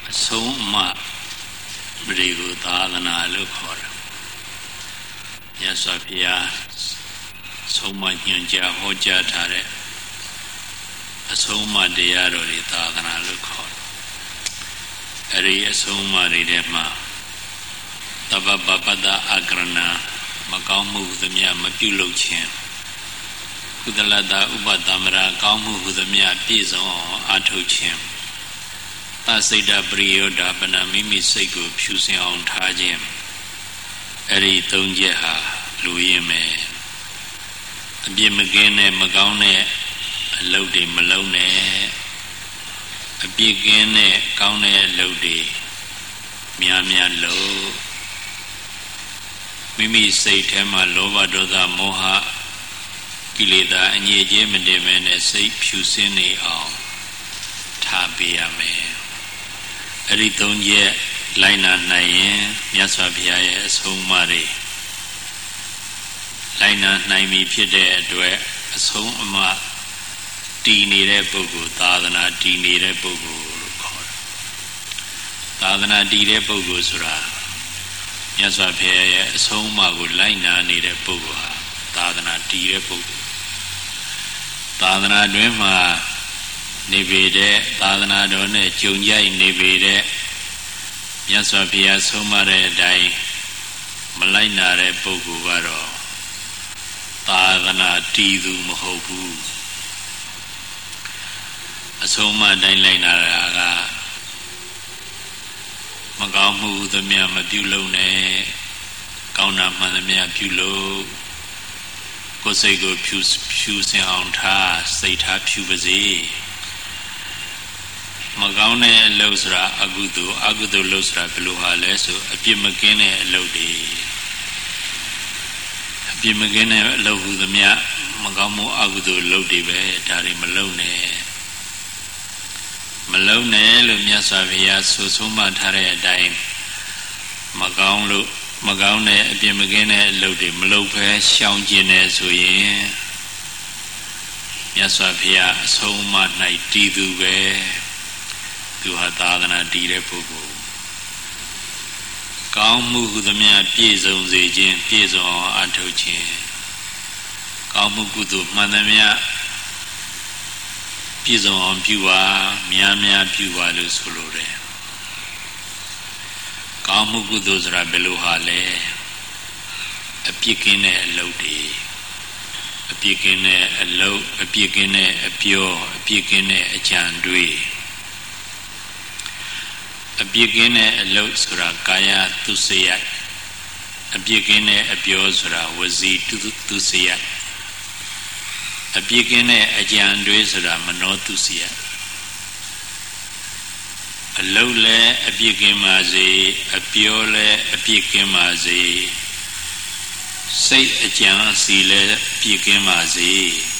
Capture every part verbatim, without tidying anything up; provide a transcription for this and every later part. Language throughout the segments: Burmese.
အဆုံးအမတွေကိုသာသနာလို့ခေါ်တယ်မြတ်စွာဘုရားဆုံးမညွှန်ကြားဟောကြားထားတဲ့အဆုံးအမတရားတော်တွေသာသနာလို့ခေါ်တယ်အဲ့ဒီအဆုံးအမတွေထဲမှာတပ္ပပပတ္တအကရဏမကောင်းမှုဟူသည်များမပြုလုပ်ခြင်းကုသလတ္တဥပသမ္ပရာကောင်းမှုဟူသည်များပြည့်စုံအောင်အားထုတ်ခြင်းသစိတ်တပရိယောဒပနမိမိစိတ်ကိုဖြူစင်အောင်ထားခြင်းအဲ့ဒီသုံးချက်ဟာလူရင်းမယ်အပြစ်မကင်းတဲ့မကောင်းတဲ့အလုပ်တွေမလုပ်နဲ့အပြစ်ကင်းတဲ့ကောင်းတဲ့အလုပ်တွေများများလုပ်မိမိစိတ်ထဲမှာလောဘဒေါသမောဟကိလေသာအငြိအကျေးမတည်မဲနဲ့စိတ်ဖြူစင်းနေအောင်ထားပေးရမယ်အဲ့ဒီသုံးချက်လိုက်နာနိုင်ရင်မြတ်စွာဘုရားရဲ့အဆုံးအမတွေလိုက်နာနိုင်ပြီဖြစ်တဲ့အတွက်အဆုံးအမတည်နေတဲ့ပုဂ္ဂိုလ်သာသနာတည်နေတဲ့ပုဂ္ဂိုလ်လို့ခေါ်တယ်သာသနာတည်တဲ့ပုဂ္ဂိုလ်ဆိုတာမြတ်စွာဘုရားရဲ့အဆုံးအမကိုလိုက်နာနေတဲ့ပုဂ္ဂိုလ်ဟာသာသနာတည်တဲ့ပုဂ္ဂိုလ်သာသနာတွင်မှာနေပေတဲ့သာသနာတော်နဲ့ကြုံကြိုက်နေပေတဲ့မြတ်စွာဘုရားဆုံးမတဲ့အတိုင်းမလိုက်နာတဲ့ပုဂ္ဂိုလ်ကတော့သာသနာတည်သူမဟုတ်ဘူးအဆုံးအမတိုင်းလိုက်နာတာကမကောင်းမှုသမျှမပြုလုပ်နဲ့ကောင်းတာမှန်သမျှပြုလုပ်ကိုယ်စိတ်ကိုဖြူဖြူစင်အောင်ထားစိတ်ထားဖြူပါစေမကောင်းတဲ့အလုပ်ဆိုတာအကုသိုလ်အကုသိုလ်လုပ်ဆိုတာဘယ်လိုဟာလဲဆိုအပြစ်မကင်းတဲ့အလုပ်တွေအပြစ်မကင်းတဲ့အလုပ်ဟူသမျှမကောင်းမှုအကုသိုလ်လုပ်တွေပဲဒါတွေမလုပ်နဲ့မလုံနဲ့လို့မြတ်စွာဘုရားဆိုဆုံးမထားတဲ့အတိုင်းမကောင်းလို့မကောင်းတဲ့အပြစ်မကင်းတဲ့အလုပ်တွေမလုပ်ဘဲရှောင်ကျင်နေဆိုရင်မြတ်စွာဘုရားအဆုံးအမ၌တည်သူပဲသူဟာသာသနာတည်တဲ့ပုဂ္ဂိုလ်ကောင်းမှုဟုသမျှပြည့်စုံစေခြင်းပြည့်စုံအောင်အထောက်ခြင်းကောင်းမှုကုသိုလ်မှန်သမျှပြည့်စုံအောင်ပြုပါများများပြုပါလို့ဆိုလိုတယ်ကောင်းမှုကုသိုလ်ဆိုတာဘယ်လိုဟာလဲအပြစ်ကင်းတဲ့အလုပ်တွေအပြစ်ကင်းတဲ့အလုပ်အပြစ်ကင်းတဲ့အပြောအပြစ်ကင်းတဲ့အကြံတွေအပြစ်ကင်းတဲ့အလုပ်ဆိုတာကာယသုစရိုက်အပြစ်ကင်းတဲ့အပြောဆိုတာဝစီသုစရိုက်အပြစ်ကင်းတဲ့အကြံတွေဆိုတာမနောတုစီယအလုံးလဲအပြစ်ကင်းပါစေအပြောလဲအပြစ်ကင်းပါစေစိတ်အကြံစီလဲအပြစ်ကင်းပါစေ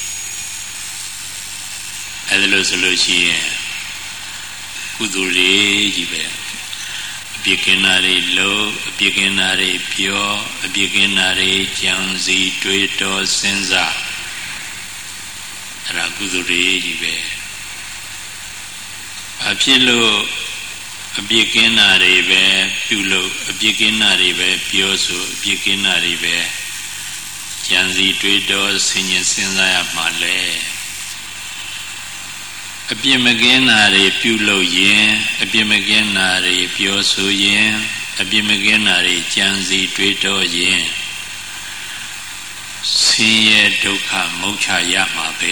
အဲ့ဒါလို့ဆိုလို့ရှိရင်ကုသိုလ်လေးကြီးပဲအပြစ်ကင်းတာတွေလို့အပြစ်ကင်းတာတွေပြောအပြစ်ကင်းတာတွေကြံစီတွေးတောစဉ်းစားအဲ့ဒါကုသိုလ်တွေကြီးပဲအဖြစ်လို့အပြစ်ကင်းတာတွေပဲပြုလို့အပြစ်ကင်းတာတွေပဲပြောဆိုအပြစ်ကင်းတာတွေပဲကြံစီတွေးတောဆင်ញင်စဉ်းစားရမှာလေအပြစ်မကင်းတာတွေပြုလို့ရင်အပြစ်မကင်းတာတွေပြောဆိုရင်အပြစ်မကင်းတာတွေကြံစီတွေးတောရင်ဆင်းရဲဒုက္ခမုတ်ချရမှာပဲ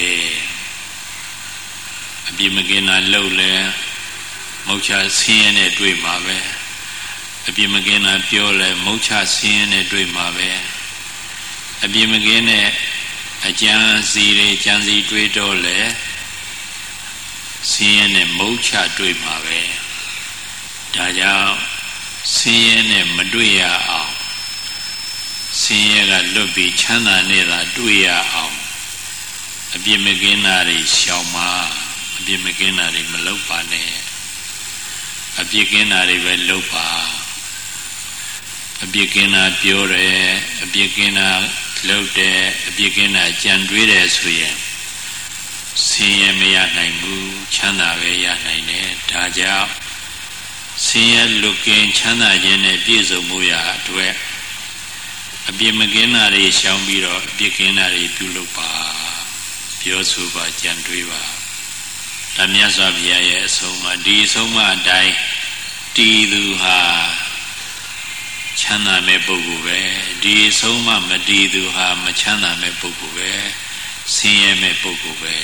အပြစ်မကင်းတာလှုပ်လဲမုတ်ချဆင်းရဲနဲ့တွေ့မှာပဲအပြစ်မကင်းတာပြောလဲမုတ်ချဆင်းရဲနဲ့တွေ့မှာပဲအပြစ်မကင်းတဲ့အကြံစီတွေကြံစီတွေးတော့လဲဆင်းရဲနဲ့မုတ်ချတွေ့မှာပဲဒါကြောင့်ဆင်းရဲနဲ့မတွေ့ရအောင်ဆင်းရဲကလွတ်ပြီးချမ်းသာနေတာတွေ့ရအောင်အပြစ်မကင်းတာတွေရှောင်ပါအပြစ်မကင်းတာတွေမလုပ်ပါနဲ့အပြစ်ကင်းတာတွေပဲလုပ်ပါအပြစ်ကင်းတာပြောတယ်အပြစ်ကင်းတာလုပ်တယ်အပြစ်ကင်းတာကြံတွေးတယ်ဆိုရင်ဆင်းရဲမရနိုင်ဘူးချမ်းသာပဲရနိုင်တယ်ဒါကြောင့်ဆင်းရဲလွတ်ကင်းချမ်းသာခြင်းနဲ့ပြည့်စုံမှုရာအတွက်အပြစ်မကင်းတာတွေရှောင်ပြီးတော့အပြစ်ကင်းတာတွေပြုလုပ်ပါပြောဆိုပါကြံတွေးပါဒါမြတ်စွာဘုရားရဲ့အဆုံးအမဒီအဆုံးအမအတိုင်းတည်သူဟာချမ်းသာမဲ့ပုဂ္ဂိုလ်ပဲဒီအဆုံးအမမတည်သူဟာမချမ်းသာမဲ့ပုဂ္ဂိုလ်ပဲဆင်းရဲမဲ့ပုဂ္ဂိုလ်ပဲ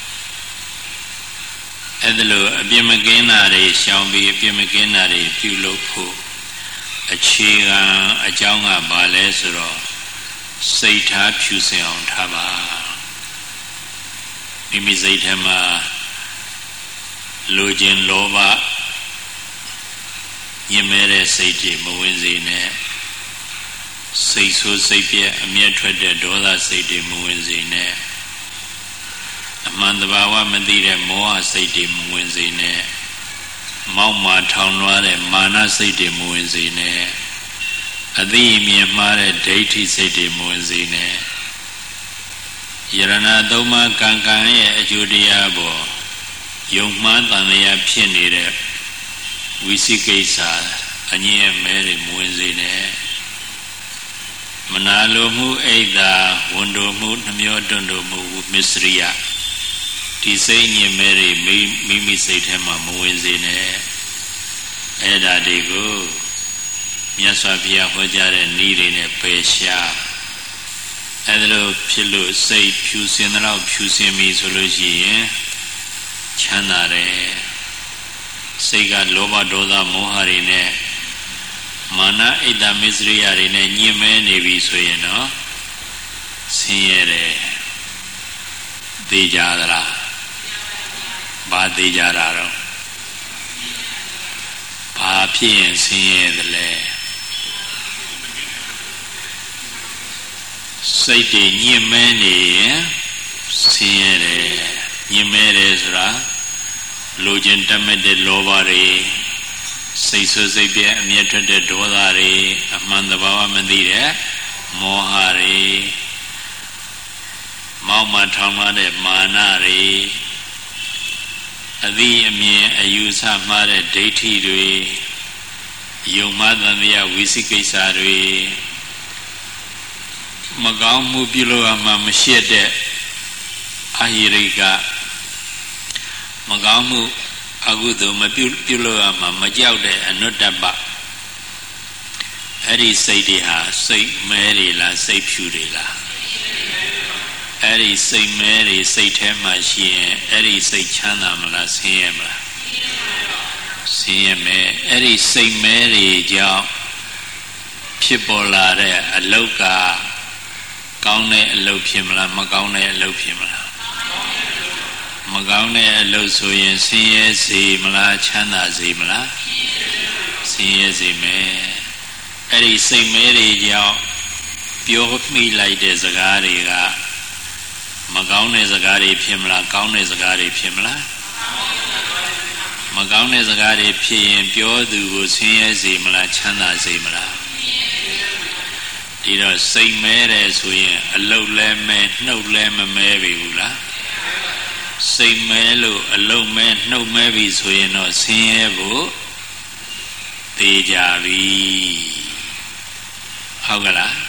အဲ့ဒါလို့အပြစ်မကင်းတာတွေရှောင်ပြီးအပြစ်မကင်းတာတွေပြုလုပ်ဖို့အခြေခံအကြောင်းကဘာလဲဆိုတော့စိတ်ထားဖြူစင်အောင်ထားပါမိမိစိတ်ထဲမှာလိုချင်လောဘညင်မဲ့တဲ့စိတ်တွေမဝင်စေနဲ့စိတ်ဆိုးစိတ်ပြက်အမျက်ထွက်တဲ့ဒေါသစိတ်တွေမဝင်စေနဲ့အမှန်တဘာဝမသိတဲ့မောဟစိတ်တွေမဝင်စေနဲ့မောက်မာထောင်လွှားတဲ့မာနစိတ်တွေမဝင်စေနဲ့အသိအမြင်မှားတဲ့ဒိဋ္ဌိစိတ်တွေမဝင်စေနဲ့ယရဏသုံးပါးကံကံရဲ့အကျိုးတရားပေါ်ယုံမှားတန်လျာဖြစ်နေတဲ့ဝိသိကိစ္စအငြင်းအမဲတွေမဝင်စေနဲ့မနာလိုမှုအိတ်သာဝန်တိုမှုနှမျောတွန့်တိုမှုမစ္စရိယဒီစိတ်ညင်မဲတွေမိမိမိစိတ်ထဲမှာမဝင်စေနဲ့အဲ့ဒါတွေကိုမြတ်စွာဘုရားဟောကြားတဲ့နည်းတွေနဲ့ပယ်ရှားအဲ့ဒါလို့ဖြစ်လို့စိတ်ဖြူစင်တော့ဖြူစင်ပြီဆိုလို့ရှိရင်ချမ်းသာတယ်စိတ်ကလောဘဒေါသမောဟတွေနဲ့မာနအိတ်တမစ္စရိယတွေနဲ့ညှင်းမဲနေပြီဆိုရင်တော့ဆင်းရဲတယ်သိကြသလားဘာသိကြတာတော့ဘာဖြစ်ရင်ဆင်းရဲသလဲစိတ်တွေညှင်းမဲနေရင်ဆင်းရဲတယ်ညှင်းမဲတယ်ဆိုတာလိုချင်တတ်မဲ့တဲ့လောဘတွေစိတ်ဆိုးစိတ်ပြည့်အမျက်ထွက်တဲ့ဒေါသတွေအမှန်တဘာဝမသိတဲ့မောဟတွေမောက်မထောင်မတဲ့မာနတွေအသိအမြင်အယူဆမှားတဲ့ဒိဋ္ဌိတွေယုံမှားသံသယဝိသိကိစ္စတွေမကောင်းမှုပြုလို့မှမရှိတဲ့အဟိရိကမကောင်းမှုအကုသိုလ်မပြုပြုလို့မှမကြောက်တဲ့အနုတ္တပအဲ့ဒီစိတ်တွေဟာစိတ်မဲတွေလားစိတ်ဖြူတွေလားအဲ့ဒီစိတ်မဲတွေစိတ်ထဲမှာရှိရင်အဲ့ဒီစိတ်ချမ်းသာမလားဆင်းရဲမလားဆင်းရဲမယ်အဲ့ဒီစိတ်မဲတွေကြောင့်ဖြစ်ပေါ်လာတဲ့အလုတ်ကကောင်းတဲ့အလုတ်ဖြစ်မလားမကောင်းတဲ့အလုတ်ဖြစ်မလားမကောင်းတဲ့အလုပ်ဆိုရင်ဆင်းရဲစေမလားချမ်းသာစေမလားဆင်းရဲစေမယ်အဲ့ဒီစိတ်မဲတွေကြောင့်ပြောမိလိုက်တဲ့စကားတွေကမကောင်းတဲ့စကားတွေဖြစ်မလားကောင်းတဲ့စကားတွေဖြစ်မလားမကောင်းတဲ့စကားတွေဖြစ်ရင်ပြောသူကိုဆင်းရဲစေမလားချမ်းသာစေမလားဒီတော့စိတ်မဲတယ်ဆိုရင်အလုတ်လဲမဲနှုတ်လဲမမဲပြီဘူးလားစိတ်မဲလို့အလုံးမဲနှုတ်မဲပြီဆိုရင်တော့ဆင်းရဲဖို့သေကြပြီဟုတ်ကလား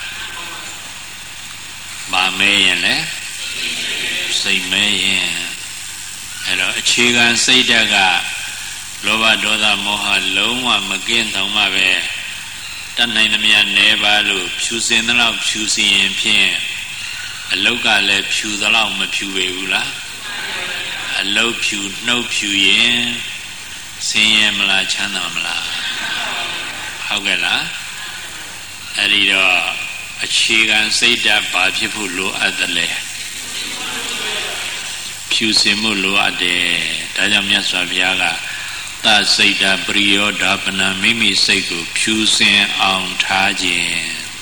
ဗာမဲရင်လဲစိတ်မဲရင်အဲ့တော့အခြေခံစိတ်ဓာတ်ကလောဘဒေါသမောဟလုံးဝမကင်းတော့မှပဲတတ်နိုင်သမျှနေပါလို့ဖြူစင်သလောက်ဖြူစင်ရင်ဖြင့်အလုတ်ကလည်းဖြူသလောက်မဖြူပေဘူးလားအလုတ်ဖြူနှုတ်ဖြူရင်ဆင်းရဲမလားချမ်းသာမလားဟုတ်ကဲ့လားအဲ့ဒီတော့အခြေခံစိတ်ဓာတ်ဘာဖြစ်ဖို့လိုအပ်သလဲဖြူစင်မှုလိုအပ်တယ်ဒါကြောင့်မြတ်စွာဘုရားကသစိတ်ဓာပရိယောဓာပနမိမိစိတ်ကိုဖြူစင်အောင်ထားခြင်း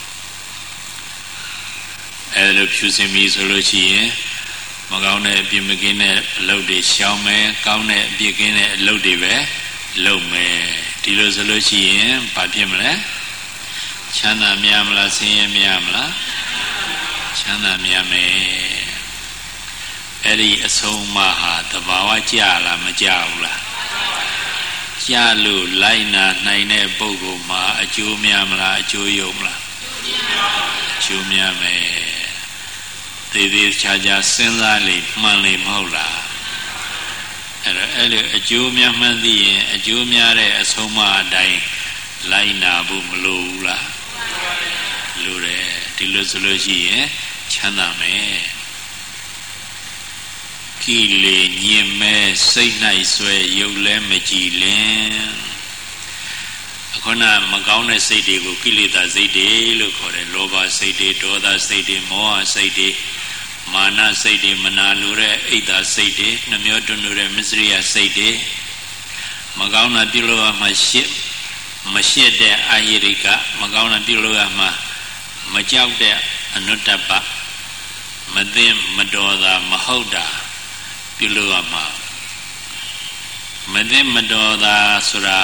အဲ့လိုဖြူစင်ပြီဆိုလို့ရှိရင်မကောင်းတဲ့အပြစ်မကင်းတဲ့အလုပ်တွေရှောင်မယ်ကောင်းတဲ့အပြစ်ကင်းတဲ့အလုပ်တွေပဲလုပ်မယ်ဒီလိုဆိုလို့ရှိရင်ဘာဖြစ်မလဲချမ်းသာများမလားဆင်းရဲများမလားချမ်းသာများမယ်အဲ့ဒီအဆုံးအမဟာသဘာဝကြလားမကြဘူးလားရလို့လိုက်နာနိုင်တဲ့ပုဂ္ဂိုလ်မှာအကျိုးများမလားအကျိုးယုံမလားအကျိုးများမယ်သေးသေးချာချာစဉ်းစားလေမှန်လေမဟုတ်လားအဲ့တော့အဲ့လိုအကျိုးများမှန်းသိရင်အကျိုးများတဲ့အဆုံးအမအတိုင်းလိုက်နာဖို့မလိုဘူးလားလိုတယ်ဒီလိုဆိုလို့ရှိရင်ချမ်းသာမယ်ကိလေညင်မဲ့စိတ်၌ဆွဲရုပ်လဲမကြည်လင်အခုနမကောင်းတဲ့စိတ်တွေကိုကိလေသာစိတ်တွေလို့ခေါ်တယ်လောဘစိတ်တွေဒေါသစိတ်တွေမောဟစိတ်တွေမာနစိတ်တွေမနာလိုတဲ့အိတ်သာစိတ်တွေနှမျောတွန်းလို့တဲ့မစ္စရိယစိတ်တွေမကောင်းတာပြုလို့ရမှရှစ်မရှစ်တဲ့အာယိရိကမကောင်းတာပြုလို့ရမှမကြောက်တဲ့အနုတ္တပမသိမတော်တာမဟုတ်တာပြုလို့ရမှမသိမတော်တာဆိုတာ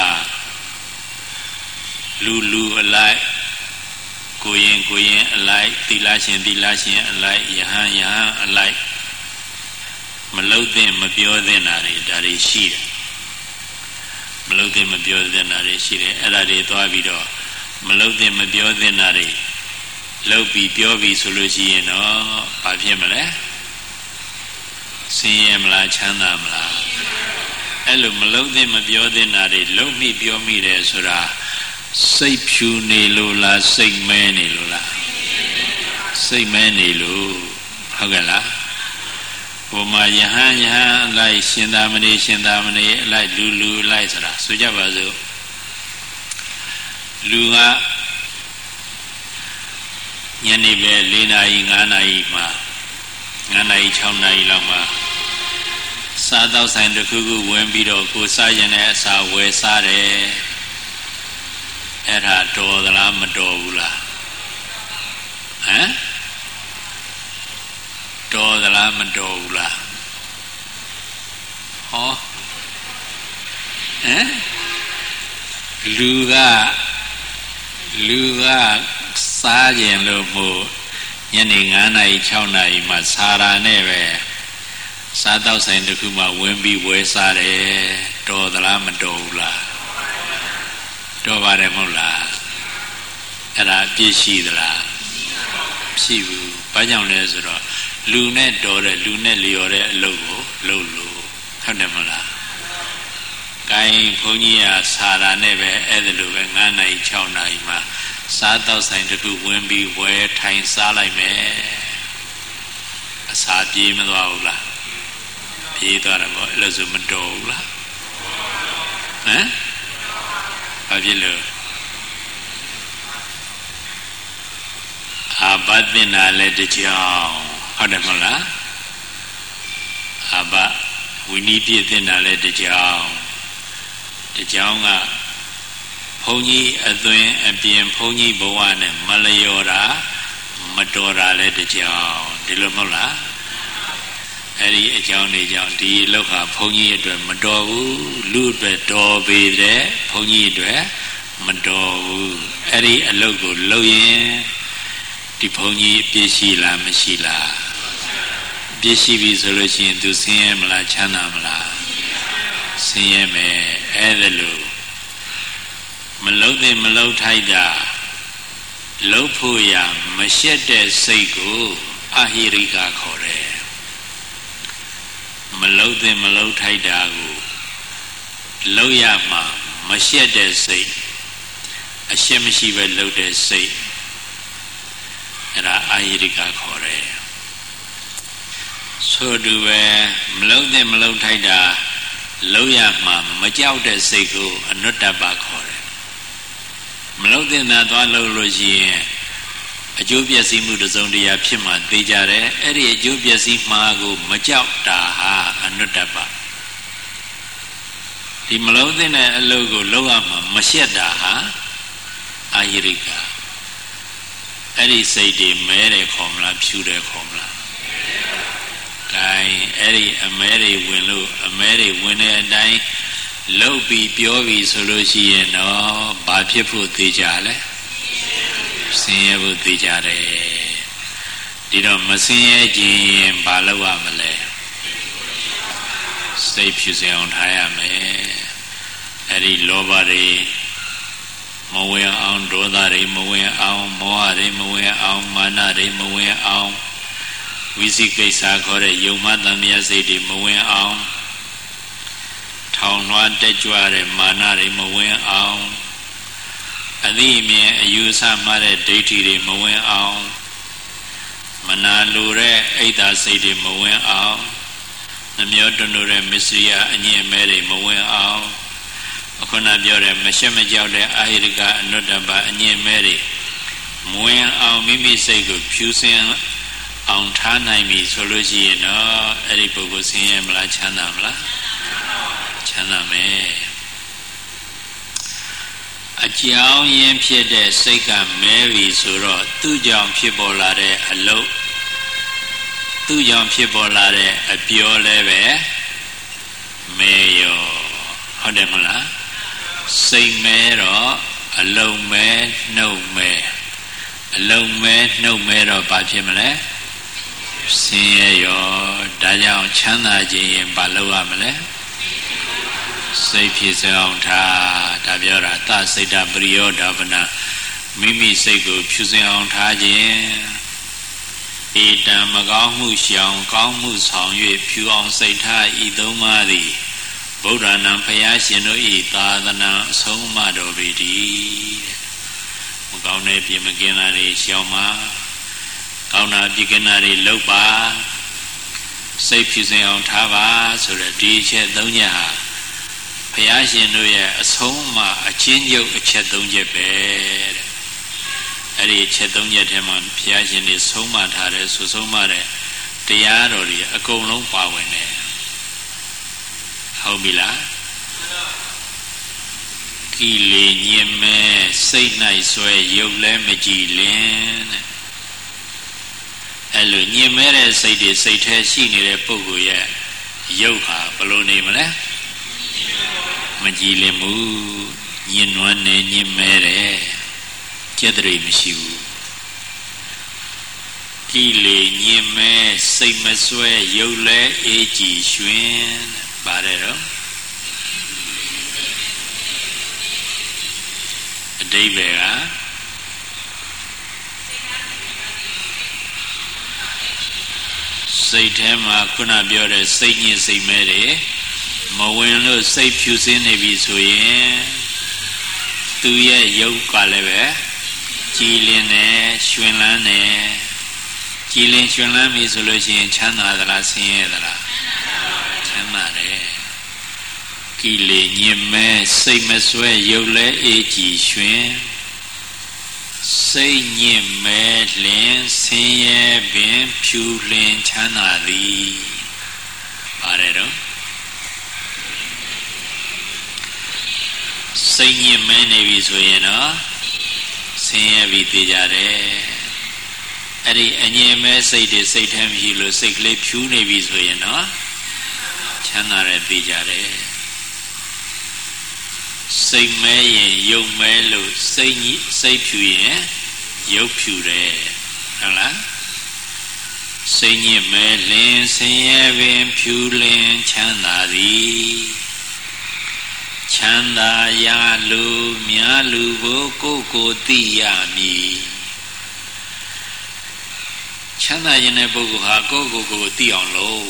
လူလူအလိုက်ကိုရင်ကိုရင်အလိုက်သီလရှင်သီလရှင်အလိုက်ယဟန်ယဟန်အလိုက်မလုံသင့်မပြောသင့်တာတွေဒါတွေရှိတယ်မလုံသင့်မပြောသင့်တာတွေရှိတယ်အဲ့ဒါတွေသွားပြီးတော့မလုံသင့်မပြောသင့်တာတွေလုံပြီးပြောပြီးဆိုလို့ရှိရင်တော့ဘာဖြစ်မလဲဆင်းရဲမလားချမ်းသာမလားအဲ့လိုမလုံသင့်မပြောသင့်တာတွေလုံမိပြောမိတယ်ဆိုတာစိတ်ဖြူနေလို့လားစိတ်မဲနေလို့လားစိတ်မဲနေလို့ဟုတ်ကဲ့လားဟိုမှာယဟန်ယဟန်အလိုက်ရှင်သာမဏေရှင်သာမဏေအလိုက်လူလူအလိုက်ဆိုတာဆိုကြပါစို့လူကညနေပဲ၄နာရီ၅နာရီမှာ၅နာရီ၆နာရီလောက်မှာစားတော့ဆိုင်တစ်ခုခုဝင်ပြီးတော့ကိုစားရင်လည်းအစာဝယ်စားတယ်အဲ့ဒါတော်သလားမတော်ဘူးလားဟမ်တော်သလားမတော်ဘူးလားဟောဟမ်လူကလူကစားကြင်လို့မို့ညနေ၅နာရီ၆နာရီမှာစားတာနဲ့ပဲစားတော့ဆိုင်တစ်ခုမှဝင်ပြီးဝယ်စားတယ်တော်သလားမတော်ဘူးလားတော်ပါတယ်မဟုတ်လားအဲ့ဒါအပြည့်ရှိသလားမရှိဘူးဘာကြောင့်လဲဆိုတော့လူနဲ့တော်တဲ့လူနဲ့လျော်တဲ့အလုပ်ကိုလုပ်လို့ဟုတ်တယ်မဟုတ်လားကိုင်းဘုန်းကြီးကစာရာနဲ့ပဲအဲ့ဒါလိုပဲ၅နာရီ၆နာရီမှာစားတော့ဆိုင်တစ်ခုဝင်ပြီးဝယ်ထိုင်စားလိုက်မယ်အစာပြေးမသွားဘူးလားပြေးသွားတယ်ပေါ့အဲ့လိုဆိုမတော်ဘူးလားဟမ်ဘာဖြစ်လို့အာဘသိနာလည်းတကြောင်ဟုတ်တယ်မဟုတ်လားအာဘဝိနည်းပြည့်သိနာလည်းတကြောင်တကြောင်ကဘုန်းကြီးအသွင်အပြင်ဘုန်းကြီးဘဝနဲ့မလျော်တာမတော်တာလည်းတကြောင်ဒီလိုမဟုတ်လားအဲ့ဒီအကြောင်းတွေကြောင့်ဒီလောက်ဟာဘုန်းကြီးအတွက်မတော်ဘူးလူအတွက်တော်ပေတဲ့ဘုန်းကြီးအတွက်မတော်ဘူးအဲ့ဒီအလုပ်ကိုလုပ်ရင်ဒီဘုန်းကြီးအပြည့်ရှိလားမရှိလားအပြည့်ရှိပြီဆိုလို့ရှိရင်သူဆင်းရဲမလားချမ်းသာမလားဆင်းရဲမယ်အဲ့ဒါလို့မလုံတဲ့မလုံထိုက်တာလုံဖို့ရမရှက်တဲ့စိတ်ကိုအဟိရိကခေါ်တယ်မလုံတဲ့မလုံထိုက်တာကိုလုံရမှာမရှက်တဲ့စိတ်အရှက်မရှိပဲလုံတဲ့စိတ်အဲ့ဒါအဟိရိကခေါ်တယ်ဆိုတူပဲမလုံတဲ့မလုံထိုက်တာလုံရမှာမကြောက်တဲ့စိတ်ကိုအနုတ္တပခေါ်တယ်မလုံတဲ့နာသွားလုံလို့ရှိရင်အကျိုးပျက်စီးမှုတစ်စုံတရာဖြစ်မှသိကြတယ်အဲ့ဒီအကျိုးပျက်စီးမှာကိုမကြောက်တာဟာအနုတ္တပဒီမလုံတဲ့အလုပ်ကိုလုပ်ရမှာမရှက်တာဟာအာယိရိကအဲ့ဒီစိတ်တွေမဲတယ်ခေါ်မလားဖြူတယ်ခေါ်မလားဂိုင်းအဲ့ဒီအမဲတွေဝင်လို့အမဲတွေဝင်တဲ့အတိုင်းလှုပ်ပြီးပြောပြီးဆိုလို့ရှိရင်တော့ဘာဖြစ်ဖို့သိကြလဲဆင်းရဲဖို့သိကြတယ်ဒီတော့မဆင်းရဲခြင်းရင်ဘာလုပ်ရမလဲစိတ်ဖြူစင်အောင်ထားရမယ်အဲ့ဒီလောဘတွေမဝင်အောင်ဒေါသတွေမဝင်အောင်မောဟတွေမဝင်အောင်မာနတွေမဝင်အောင်ဝိသိကိစ္စခေါ်တဲ့ယုံမှတန်မြတ်စိတ်တွေမဝင်အောင်ထောင်လွှားတက်ကြွတဲ့မာနတွေမဝင်အောင်အသိအမြင်အယူဆမှတဲ့ဒိဋ္ဌိတွေမဝင်အောင်မနာလိုတဲ့အိတ်သာစိတ်တွေမဝင်အောင်နှမျောတွန်းတဲ့မစ္စရိယအညစ်အမဲတွေမဝင်အောင်အခုနပြောတဲ့မရှက်မကြောက်တဲ့အာဟိရကအနုတ္တပအညစ်အမဲတွေမဝင်အောင်မိမိစိတ်ကိုဖြူစင်အောင်ထားနိုင်ပြီဆိုလို့ရှိရင်တော့အဲ့ဒီပုဂ္ဂိုလ်ဆင်းရဲမလားချမ်းသာမလားချမ်းသာမယ်အကြောင်းရင်းဖြစ်တဲ့စိတ်ကမဲပြီဆိုတော့သူ့ကြောင့်ဖြစ်ပေါ်လာတဲ့အလုပ်သူ့ကြောင့်ဖြစ်ပေါ်လာတဲ့အပြောလည်းပဲမဲရောဟုတ်တယ်မလားစိတ်မဲတော့အလုံးမဲနှုတ်မဲအလုံးမဲနှုတ်မဲတော့ဘာဖြစ်မလဲဆင်းရဲရောဒါကြောင့်ချမ်းသာခြင်းရင်ဘာလုပ်ရမလဲစိတ်ဖြစ်ဆောင်ထားဒါပြောတာသစိတ်တပရိယောဓဗနာမိမိစိတ်ကိုဖြူစင်အောင်ထားခြင်းဧတံမကောင်းမှုရှောင်ကောင်းမှုဆောင်၍ဖြူအောင်စိတ်ထားဤသုံးပါးသည်ဗုဒ္ဓနာဘုရားရှင်တို့ဤသာသနာအဆုံးအမတော်ပေတည်းမကောင်းတဲ့ပြင်မကင်းတာတွေရှောင်ပါကောင်းတာပြကင်းတာတွေလုပ်ပါစိတ်ဖြူစင်အောင်ထားပါဆိုတဲ့ဒီအချက်သုံးချက်ဟာဘုရားရှင်တို့ရဲ့အဆုံးအမအချင်းချုပ်အချက်သုံးချက်ပဲတဲ့အဲ့ဒီအချက်သုံးချက်ထဲမှာဘုရားရှင်တွေဆုံးမထားတဲ့ဆိုဆုံးမတဲ့တရားတော်တွေအကုန်လုံးပါဝင်တယ်ဟုတ်ပြီလားကိလေညင်မဲ့စိတ်၌ဆွဲရုပ်လည်းမကြည်လင်တဲ့အဲ့လိုညင်မဲ့တဲ့စိတ်တွေစိတ်ထဲရှိနေတဲ့ပုဂ္ဂိုလ်ရဲ့ရုပ်ဟာဘယ်လိုနေမလဲမကြည်လင်ဘူးညင်နွမ်းနေညင်မဲတယ်ကျက်တရိမရှိဘူးကိလေညင်မဲစိတ်မဆွဲရုပ်လည်းအေးကြည်ရွှင်ပါတယ်တော့အဓိပ္ပာယ်ကစိတ်ထဲမှာခုနပြောတဲ့စိတ်ညစ်စိတ်မဲတွေမဝင်လို့စိတ်ဖြူစင်းနေပြီဆိုရင်သူရဲ့ရုပ်ကလည်းပဲကြည်လင်တယ်ရွှင်လန်းတယ်ကြည်လင်ရွှင်လန်းပြီဆိုလို့ရှိရင်ချမ်းသာသလားဆင်းရဲသလားချမ်းသာတယ်ကိလေညင်မဲစိတ်မဆွဲရုပ်လည်းအေးကြည်ရွှင်စိတ်ညင်မဲလင်ဆင်းရဲပင်ဖြူလင်ချမ်းသာသည်ပါတယ်တော့စိတ်ညစ်မဲနေပြီဆိုရင်တော့ဆင်းရဲပြီးသိကြတယ်အဲ့ဒီအငြင်းမဲစိတ်တွေစိတ်ထဲမရှိလို့စိတ်ကလေးဖြူနေပြီဆိုရင်တော့ချမ်းသာတယ်သိကြတယ်စိတ်မဲရင်ရုပ်မဲလို့စိတ်စိတ်ဖြူရင်ရုပ်ဖြူတယ်ဟုတ်လားစိတ်ညစ်မဲလင်ဆင်းရဲပင်ဖြူလင်ချမ်းသာသည်ချမ်းသာရလူမြားလူကိုကိုယ်ကိုသိရမည်ချမ်းသာခြင်းတဲ့ပုဂ္ဂိုလ်ဟာကိုယ့်ကိုယ်ကိုသိအောင်လုပ်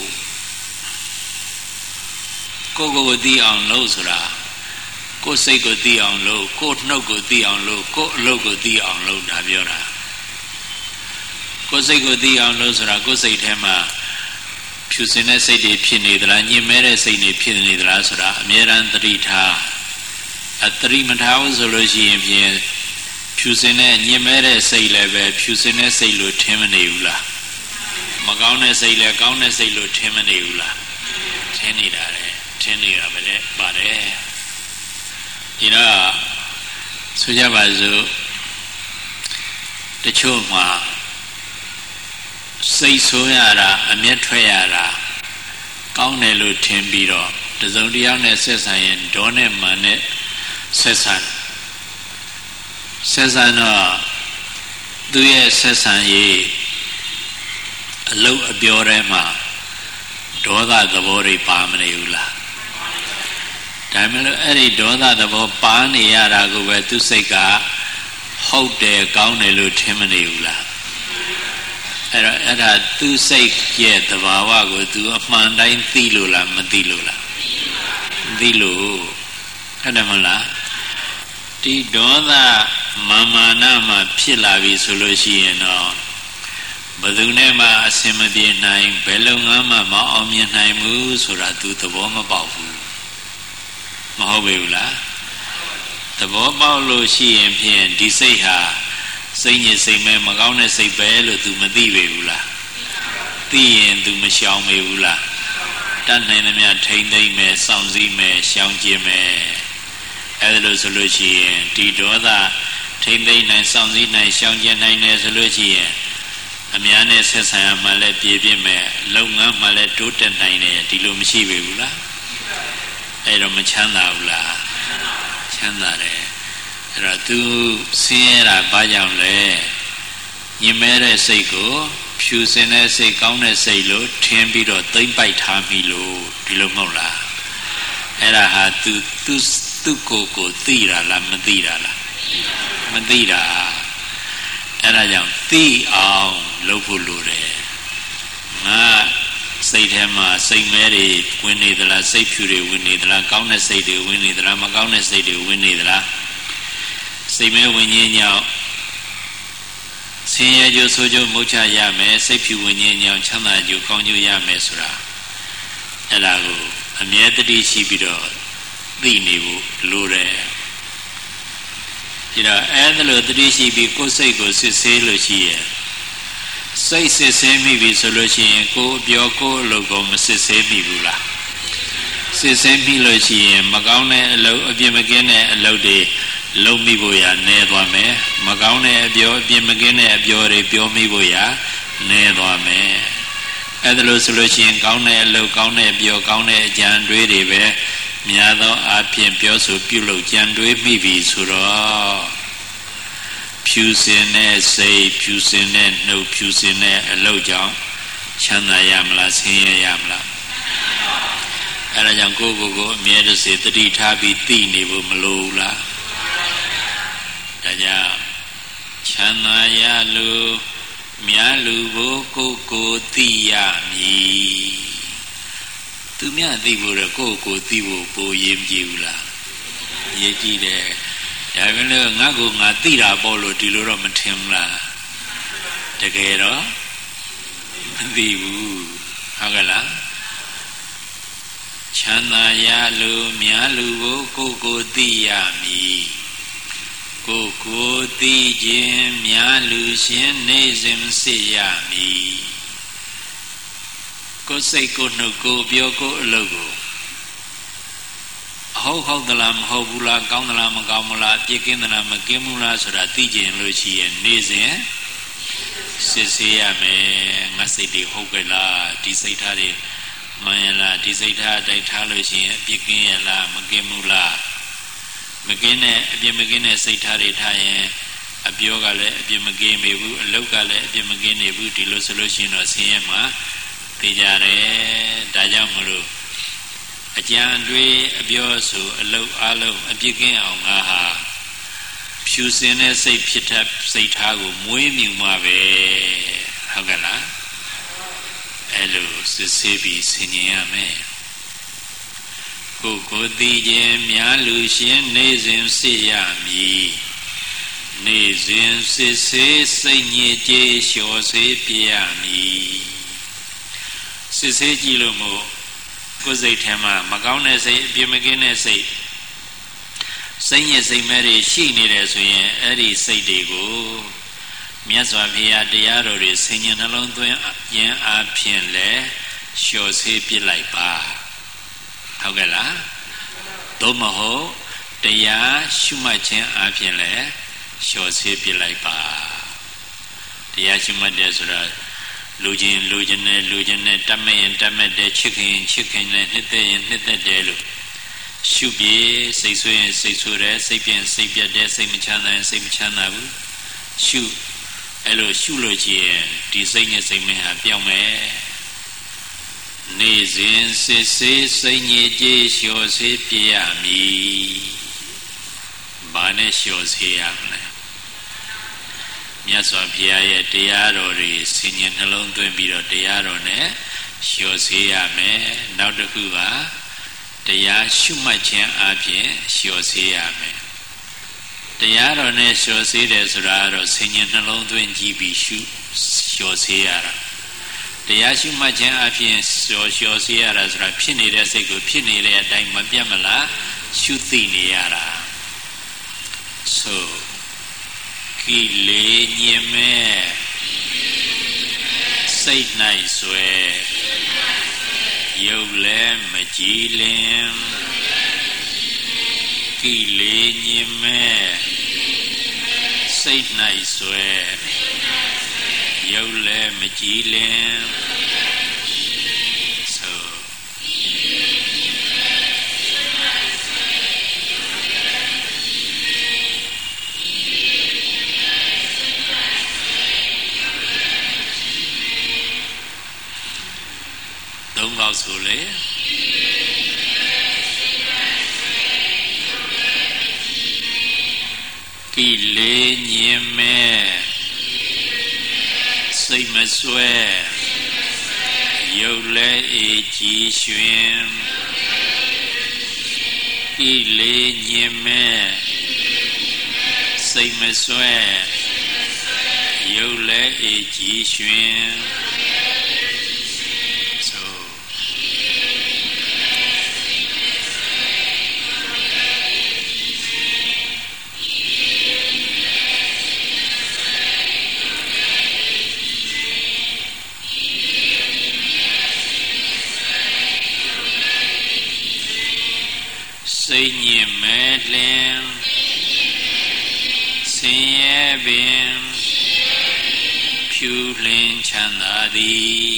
ကိုယ့်ကိုယ်ကိုသိအောင်လုပ်ဆိုတာကိုယ်စိတ်ကိုသိအောင်လုပ်ကိုယ်နှုတ်ကိုသိအောင်လုပ်ကိုယ်အလုပ်ကိုသိအောင်လုပ်ဒါပြောတာကိုယ်စိတ်ကိုသိအောင်လုပ်ဆိုတာကိုယ်စိတ်ထဲမှာဖြူစင်တဲ့စိတ်တွေဖြစ်နေသလားညင်မဲတဲ့စိတ်တွေဖြစ်နေသလားဆိုတာအမြဲတမ်းသတိထားအသတိမထားဘူးဆိုလို့ရှိရင်ဖြင့်ဖြူစင်တဲ့ညင်မဲတဲ့စိတ်လည်းပဲဖြူစင်တဲ့စိတ်လို့ထင်မနေဘူးလားမကောင်းတဲ့စိတ်လည်းကောင်းတဲ့စိတ်လို့ထင်မနေဘူးလားထင်နေတာလေထင်နေတာပဲလေပါတယ်ဒီတော့ဆိုကြပါစို့တချို့မှာစိတ်ဆိုးရတာအမျက်ထွက်ရတာကောင်းတယ်လို့ထင်ပြီးတော့တစုံတစ်ယောက်နဲ့ဆက်ဆံရင်ဒေါနဲ့မာနဲ့ဆက်ဆံဆက်ဆံတော့သူရဲ့ဆက်ဆံရေးအလုပ်အပြောထဲမှာဒေါသသဘောတွေပါမနေဘူးလားဒါမှမဟုတ်အဲ့ဒီဒေါသသဘောပါနေရတာကိုပဲသူစိတ်ကဟုတ်တယ်ကောင်းတယ်လို့ထင်မနေဘူးလားအဲ့တော့အဲ့ဒါသူစိတ်ရဲ့သဘာဝကိုသူအမှန်တိုင်းသိလို့လားမသိလို့လားမသိလို့ဟုတ်တယ်မဟုတ်လားဒီဒေါသမာမာနမှာဖြစ်လာပြီဆိုလို့ရှိရင်တော့ဘယ်သူနဲ့မှအဆင်မပြေနိုင်ဘယ်လုပ်ငန်းမှမအောင်မြင်နိုင်ဘူးဆိုတာသူသဘောမပေါက်ဘူးမဟုတ်ပေဘူးလားသဘောပေါက်လို့ရှိရင်ဖြင့်ဒီစိတ်ဟာစိတ်ညစ်စိတ်မဲမကောင်းတဲ့စိတ်ပဲလို့သူမသိပေဘူးလားသိရင်သူမရှောင်ပေဘူးလားတတ်နိုင်သမျှထိမ့်သိမ့်မယ်စောင့်စည်းမယ်ရှောင်ကျဉ်မယ်အဲ့ဒါလို့ဆိုလို့ရှိရင်ဒီဒေါသထိမ့်သိမ့်နိုင်စောင့်စည်းနိုင်ရှောင်ကျဉ်နိုင်တယ်ဆိုလို့ရှိရင်အများနဲ့ဆက်ဆံရမှလည်းပြည့်ပြည့်မဲ့လုပ်ငန်းမှလည်းတိုးတက်နိုင်တယ်ဒီလိုမရှိပေဘူးလားအဲ့တော့မချမ်းသာဘူးလားချမ်းသာတယ်အဲ့တော့သူဆင်းရဲတာဘာကြောင့်လဲညင်မဲတဲ့စိတ်ကိုဖြူစင်တဲ့စိတ်ကောင်းတဲ့စိတ်လို့ထင်ပြီးတော့သိမ့်ပိုက်ထားပြီလို့ဒီလိုမဟုတ်လားအဲ့ဒါဟာသူသူသူကိုယ်ကိုသိတာလားမသိတာလားမသိတာအဲ့ဒါကြောင့်သိအောင်လုပ်ဖို့လိုတယ်ငါစိတ်ထဲမှာစိတ်မဲတွေဝင်နေသလားစိတ်ဖြူတွေဝင်နေသလားကောင်းတဲ့စိတ်တွေဝင်နေသလားမကောင်းတဲ့စိတ်တွေဝင်နေသလားစိတ်မဲဝင်ခြင်းကြောင့်ဆင်းရဲကြိုးဆိုးကြိုးမုတ်ချရမယ်စိတ်ဖြူဝင်ခြင်းကြောင့်ချမ်းသာကြိုးကောင်းကြိုးရမယ်ဆိုတာအဲ့ဒါကိုအမြဲတည်းရှိပြီးတော့သိနေဖို့လိုတယ်ဒီတော့အဲ့ဒါလို့တတိရှိပြီးကိုယ်စိတ်ကိုစစ်ဆေးလို့ရှိရင်စိတ်စစ်ဆေးမိပြီဆိုလို့ရှိရင်ကိုယ်ပြောကိုယ်အလုပ်ကိုမစစ်ဆေးမိဘူးလားစစ်ဆေးမိလို့ရှိရင်မကောင်းတဲ့အလုပ်အပြစ်မကင်းတဲ့အလုပ်တွေလုပ်မိဖို့ရနေသွားမယ်မကောင်းတဲ့အပြောအပြစ်မကင်းတဲ့အပြောတွေပြောမိဖို့ရနေသွားမယ်အဲ့ဒါလို့ဆိုလို့ရှိရင်ကောင်းတဲ့အလုပ်ကောင်းတဲ့အပြောကောင်းတဲ့အကြံတွေးတွေပဲများသောအားဖြင့်ပြောဆိုပြုလုပ်ကြံတွေးမိပြီဆိုတော့ဖြူစင်တဲ့စိတ်ဖြူစင်တဲ့နှုတ်ဖြူစင်တဲ့အလုပ်ကြောင့်ချမ်းသာရမလားဆင်းရဲရမလားအဲ့ဒါကြောင့်ကိုယ့်ကိုယ်ကိုအမြဲတစေတတိထားပြီးသိနေဖို့မလိုဘူးလားဒါကြောင့်ချမ်းသာရလို့မြတ်လူဘို့ကိုယ်ကိုသိရမည်သူမြတ်သိဖို့တော့ကိုယ့်ကိုသိဖို့ပိုရေးမကြည့်ဘူးလားရေးကြည့်တယ်ဒါပေမဲ့ငါ့ကိုငါသိတာပေါ့လို့ဒီလိုတော့မထင်ဘူးလားတကယ်တော့မသိဘူးဟုတ်ကဲ့လားချမ်းသာရလို့မြတ်လူကိုကိုယ်ကိုသိရမည်ကိုယ်ကိုသိခြင်းမြတ်လူရှင်နေစဉ်စစ်ရမည်ကိုယ်စိတ်ကိုယ်နှုတ်ကိုယ်ပြောကိုယ်အလုပ်ကိုအဟုတ်ဟုတ်သလားမဟုတ်ဘူးလားကောင်းသလားမကောင်းဘူးလားပြည့်ကင်းသလားမကင်းဘူးလားဆိုတာသိကျင်လို့ရှိရင်နေစဉ်စစ်ဆေးရမယ်ငါစိတ်တွေဟုတ်ကြလားဒီစိတ်ထားတွေမှန်ရလားဒီစိတ်ထားတိုက်ထားလို့ရှိရင်အပြည့်ကင်းရလားမကင်းဘူးလားမကင်းတဲ့အပြည့်မကင်းတဲ့စိတ်ထားတွေထားရင်အပြောကလည်းအပြည့်မကင်းနေဘူးအလုပ်ကလည်းအပြည့်မကင်းနေဘူးဒီလိုဆိုလို့ရှိရင်တော့ဆင်းရဲမှာသိကြတယ်ဒါကြောင့်မလို့အကြံတွေးအပြောဆိုအလုပ်အလုံးအပြည့်ကင်းအောင်ငါဟာဖြူစင်တဲ့စိတ်ဖြစ်တဲ့စိတ်ထားကိုမွေးမြူမှာပဲဟုတ်ကဲ့လားအဲ့လိုစစ်ဆေးပြီးဆင်ញင်ရမယ်ကိုယ်ကိုသိခြင်းများလူရှင်နေစဉ်စစ်ရမည်နေစဉ်စစ်ဆေးစိတ်ညစ်ကြေးလျှော်ဆေးပြရမည်စစ်ဆေးကြည့်လို့မို့ကိုယ်စိတ်ထဲမှာမကောင်းတဲ့စိတ်အပြစ်မကင်းတဲ့စိတ်စိတ်ညစ်စိတ်မဲတွေရှိနေတယ်ဆိုရင်အဲ့ဒီစိတ်တွေကိုမြတ်စွာဘုရားတရားတော်တွေဆင်ញင်နှလုံးသွင်းရင်းအားဖြင့်လဲလျှော်ဆေးပြလိုက်ပါဟုတ်ကဲ့လားသို့မဟုတ်တရားရှုမှတ်ခြင်းအားဖြင့်လဲလျှော်ဆေးပြလိုက်ပါတရားရှုမှတ်တယ်ဆိုတာလူချင်းလူချင်းနဲ့လူချင်းနဲ့တတ်မဲ့ရင်တတ်မဲ့တယ်ချစ်ခင်ချစ်ခင်နဲ့နှစ်သက်ရင်နှစ်သက်တယ်လို့ရှုပြေစိတ်ဆိုးရင်စိတ်ဆိုးတယ်စိတ်ပြင်းစိတ်ပြတ်တယ်စိတ်မချမ်းသာရင်စိတ်မချမ်းသာဘူးရှုအဲ့လိုရှုလို့ရှိရင်ဒီစိတ်နဲ့စိတ်မဟာပြောင်းမယ်နေစဉ်စစ်ဆေးစိတ်ညစ်ကြေးလျှော်ဆေးပြရမည်ဘာနဲ့လျှော်ဆေးရမလဲမြတ်စွာဘုရားရဲ့တရားတော်တွေဆင်ញင်နှလုံးသွင်းပြီးတော့တရားတော်နဲ့လျှော်ဆေးရမယ်နောက်တစ်ခုကတရားရှုမှတ်ခြင်းအပြင်လျှော်ဆေးရမယ်တရားတော်နဲ့လျှော်ဆေးတယ်ဆိုတာကတော့ဆင်ញင်နှလုံးသွင်းကြည့်ပြီးရှုလျှော်ဆေးရတာတရားရှုမှတ်ခြင်းအပြင်လျှော်လျှော်ဆေးရတာဆိုတာဖြစ်နေတဲ့စိတ်ကိုဖြစ်နေတဲ့အတိုင်းမပြတ်မလားရှုသိနေရတာဆိုကိလေညင်မဲ့စိတ်၌ဆွဲရုပ်လည်းမကြည်လင်ကိလေညင်မဲ့စိတ်၌ဆွဲရုပ်လည်းမကြည်လင်ဆိုသုံးခေါက်ဆိုလေကိလေညင်မဲ့စိတ်မဆွဲရုပ်လည်းအေးကြည်ရွှင်ကိလေညင်မဲ့စိတ်မဆွဲရုပ်လည်းအေးကြည်ရွှင်စိတ်ညစ်မဲ့လင်ဆင်းရဲပင်ဖြူလင်းချမ်းသာသည်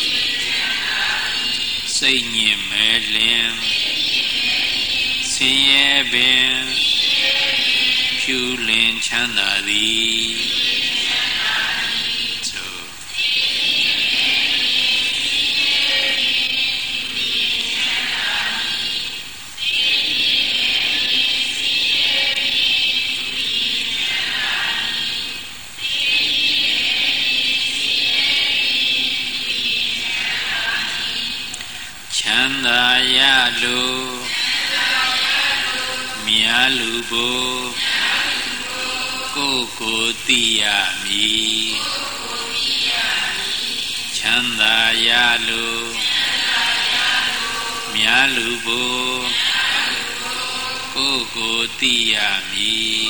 စိတ်ညစ်မဲ့လင်ဆင်းရဲပင်ဖြူလင်းချမ်းသာသည်ချမ်းသာရလိုမြားလူကိုကိုယ်ကိုသိရမည်ချမ်းသာရလိုမြားလူကိုကိုယ်ကိုသိရမည်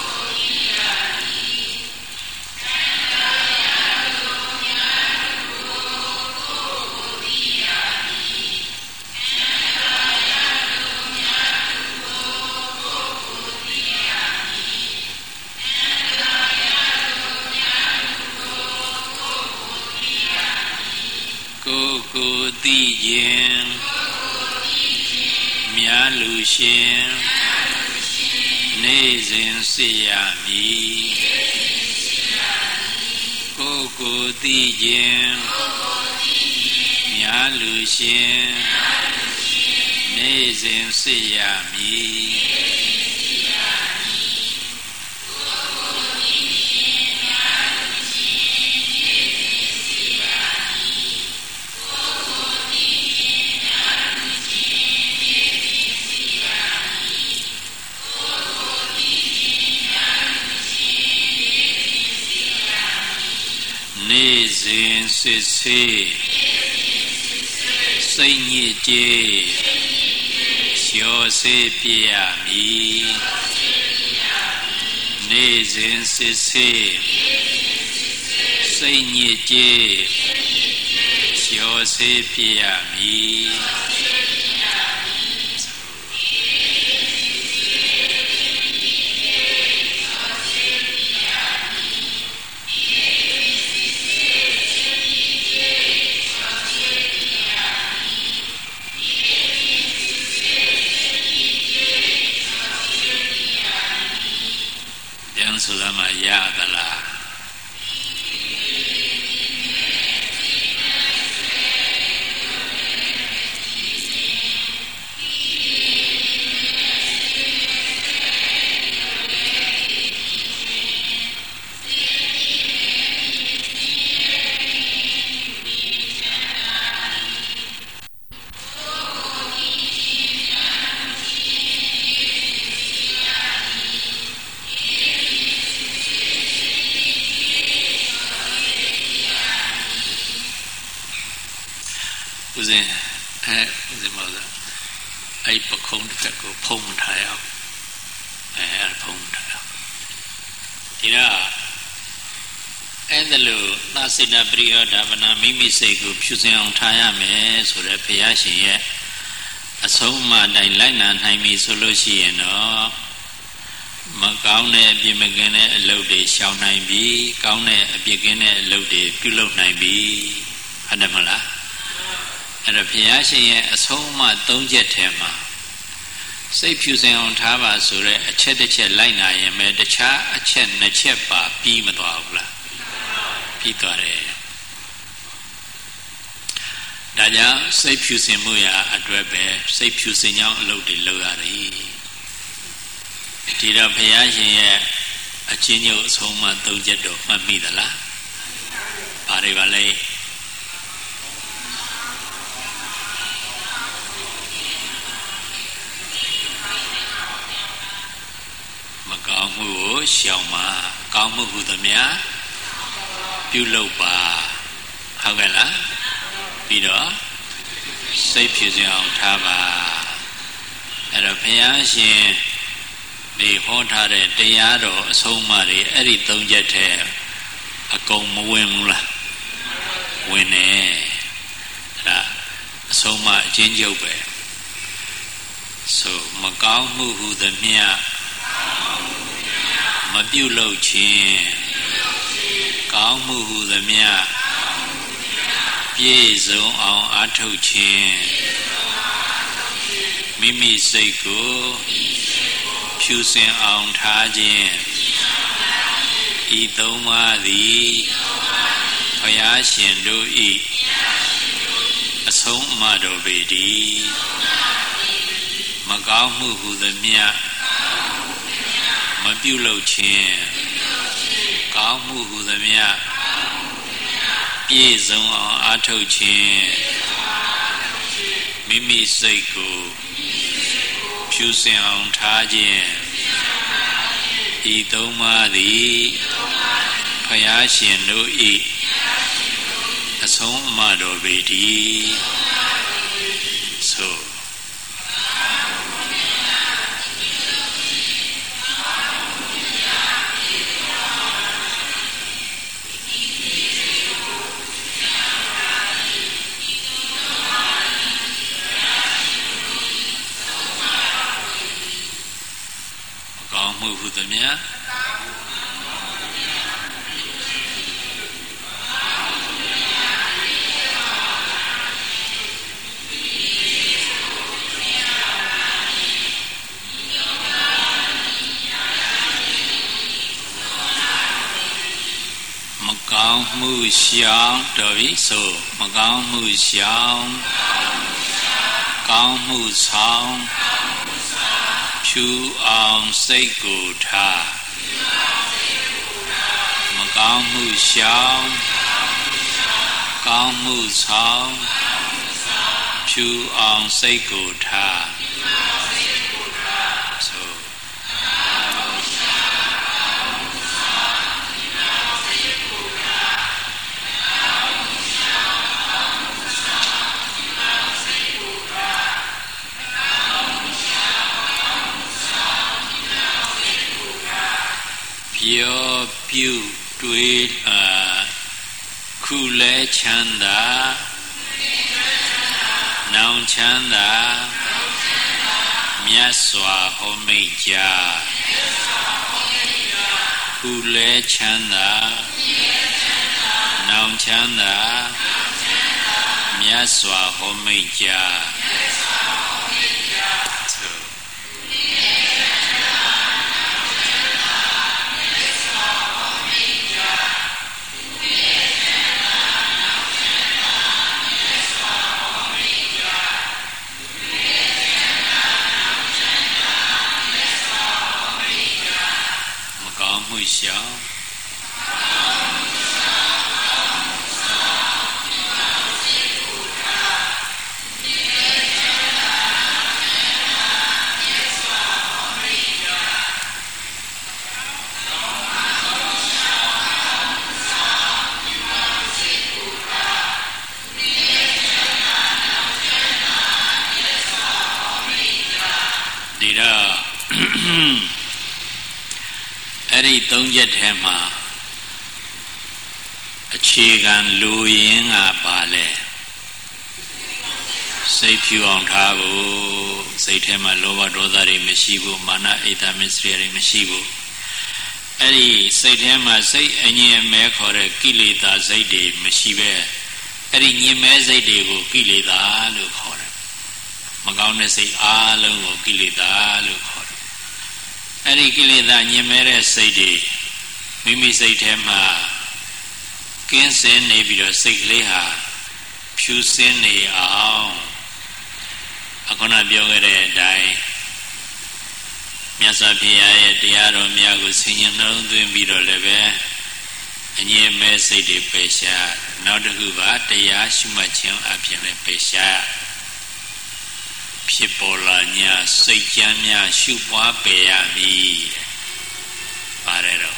ကိုယ်ကိုသိခြင်းမြားလူရှင်နေ့စဉ်စစ်ရမည်ကိုယ်ကိုသိခြင်းမြားလူရှင်နေ့စဉ်စစ်ရမည်နေ့စဉ်စစ်ဆေးစိတ်ညစ်ကြေးလျှော်ဆေးပြရမည်နေ့စဉ်စစ်ဆေးစိတ်ညစ်ကြေးလျှော်ဆေးပြရမည်ဆိုတာမှရသလားနဲ့ဒီမှာအဲ့ပခုံးတစ်ခါကိုဖုံးထားရအောင်အဲအဲ့ဖုံးထားအောင်ဒီတော့အဲ့ဒါလို့သာစိတပရိယောဓဗနာမိမိစိတ်ကိုဖြူစင်အောင်ထားရမယ်ဆိုတဲ့ဘုရားရှင်ရဲ့အဆုံးအမတိုင်းလိုက်နာနိုင်ပြီဆိုလို့ရှိရင်တော့မကောင်းတဲ့အပြစ်မကင်းတဲ့အလုပ်တွေရှောင်နိုင်ပြီကောင်းတဲ့အပြစ်ကင်းတဲ့အလုပ်တွေပြုလုပ်နိုင်ပြီဟုတ်တယ်မလားအဲ့တော့ဘုရားရှင်ရဲ့အဆုံးအမသုံးချက်ထဲမှာစိတ်ဖြူစင်အောင်ထားပါဆိုတဲ့အချက်တစ်ချက်လိုက်နာရင်ပဲတခြားအချက်နှစ်ချက်ပါပြီးမသွားဘူးလားပြီးသွားတယ်ဒါကြောင့်စိတ်ဖြူစင်မှုရာအတွက်ပဲစိတ်ဖြူစင်ကြောင်းအလုပ်တွေလုပ်ရတယ်ဒီတော့ဘုရားရှင်ရဲ့အချင်းချင်းအဆုံးအမသုံးချက်တော့မှတ်မိသလားဘာတွေပါလဲမကောင်းမှုကိုရှောင်ပါကောင်းမှုဟုသမျှပြုလုပ်ပါဟုတ်ကဲ့လားပြီးတော့စိတ်ဖြူစင်အောင်ထားပါအဲ့တော့ဘုရားရှင်ဒီဟောထားတဲ့တရားတော်အဆုံးအမတွေအဲ့ဒီသုံးချက်ထဲအကုန်မဝင်ဘူးလားဝင်တယ်အဲ့ဒါအဆုံးအမအချင်းချုပ်ပဲဆိုမကောင်းမှုဟုသမျှမပြုလုပ်ခြင်းကောင်းမှုဟုသမျှပြည့်စုံအောင်အားထုတ်ခြင်းမိမိစိတ်ကိုဖြူစင်အောင်ထားခြင်းဤသုံးပါးသည်ဘုရားရှင်တို့၏အဆုံးအမတော်ပေတည်းမကောင်းမှုဟုသမျှမပြုလုပ်ခြင်းကောင်းမှုဟုသမျှပြည့်စုံအောင်အားထုတ်ခြင်းမိမိစိတ်ကိုဖြူစင်အောင်ထားခြင်းဤသုံးပါးသည်ဘုရားရှင်တို့၏အဆုံးအမတော်ပေတည်းဆိုမှုဟုသမျှမကောင်းမှုရှောင်တော်ပြီဆိုမကောင်းမှုရှောင်ကောင်းမှုဆောင်ဖြူအောင်စိတ်ကိုထားမကောင်းမှုရှောင်ကောင်းမှုဆောင်ဖြူအောင်စိတ်ကိုထားဆိုပြောပြုတွေးအာခုလဲချမ်းသာနောင်ချမ်းသာမြတ်စွာဟောမိတ်ကြခုလဲချမ်းသာနောင်ချမ်းသာမြတ်စွာဟောမိတ်ကြမှုရှောင်တော့အဲ့ဒီသုံးချက်ထဲမှာအခြေခံလူရင်းကပါလဲစိတ်ဖြူအောင်ထားဖို့စိတ်ထဲမှာလောဘဒေါသတွေမရှိဘူးမာနအိတ်တမစ္စရိယတွေမရှိဘူးအဲ့ဒီစိတ်ထဲမှာစိတ်အငြင်းမဲခေါ်တဲ့ကိလေသာစိတ်တွေမရှိပဲအဲ့ဒီညင်မဲစိတ်တွေကိုကိလေသာလို့ခေါ်တယ်မကောင်းတဲ့စိတ်အားလုံးကိုကိလေသာလို့ခေါ်တယ်အဲ့ဒီကိလေသာညင်မဲတဲ့စိတ်တွေမိမိစိတ်ထဲမှာကင်းစင်နေပြီးတော့စိတ်ကလေးဟာဖြူစင်နေအောင်အခုနပြောခဲ့တဲ့အတိုင်းမြတ်စွာဘုရားရဲ့တရားတော်များကိုဆင်ញံနှလုံးသွင်းပြီးတော့လည်းပဲအငြင်းမဲ့စိတ်တွေပယ်ရှားနောက်တစ်ခုကတရားရှုမှတ်ခြင်းအပြင်လည်းပယ်ရှားဖြစ်ပေါ်လာညာစိတ်ကြမ်းများရှုပွားပယ်ရမည်ပါတယ်တော့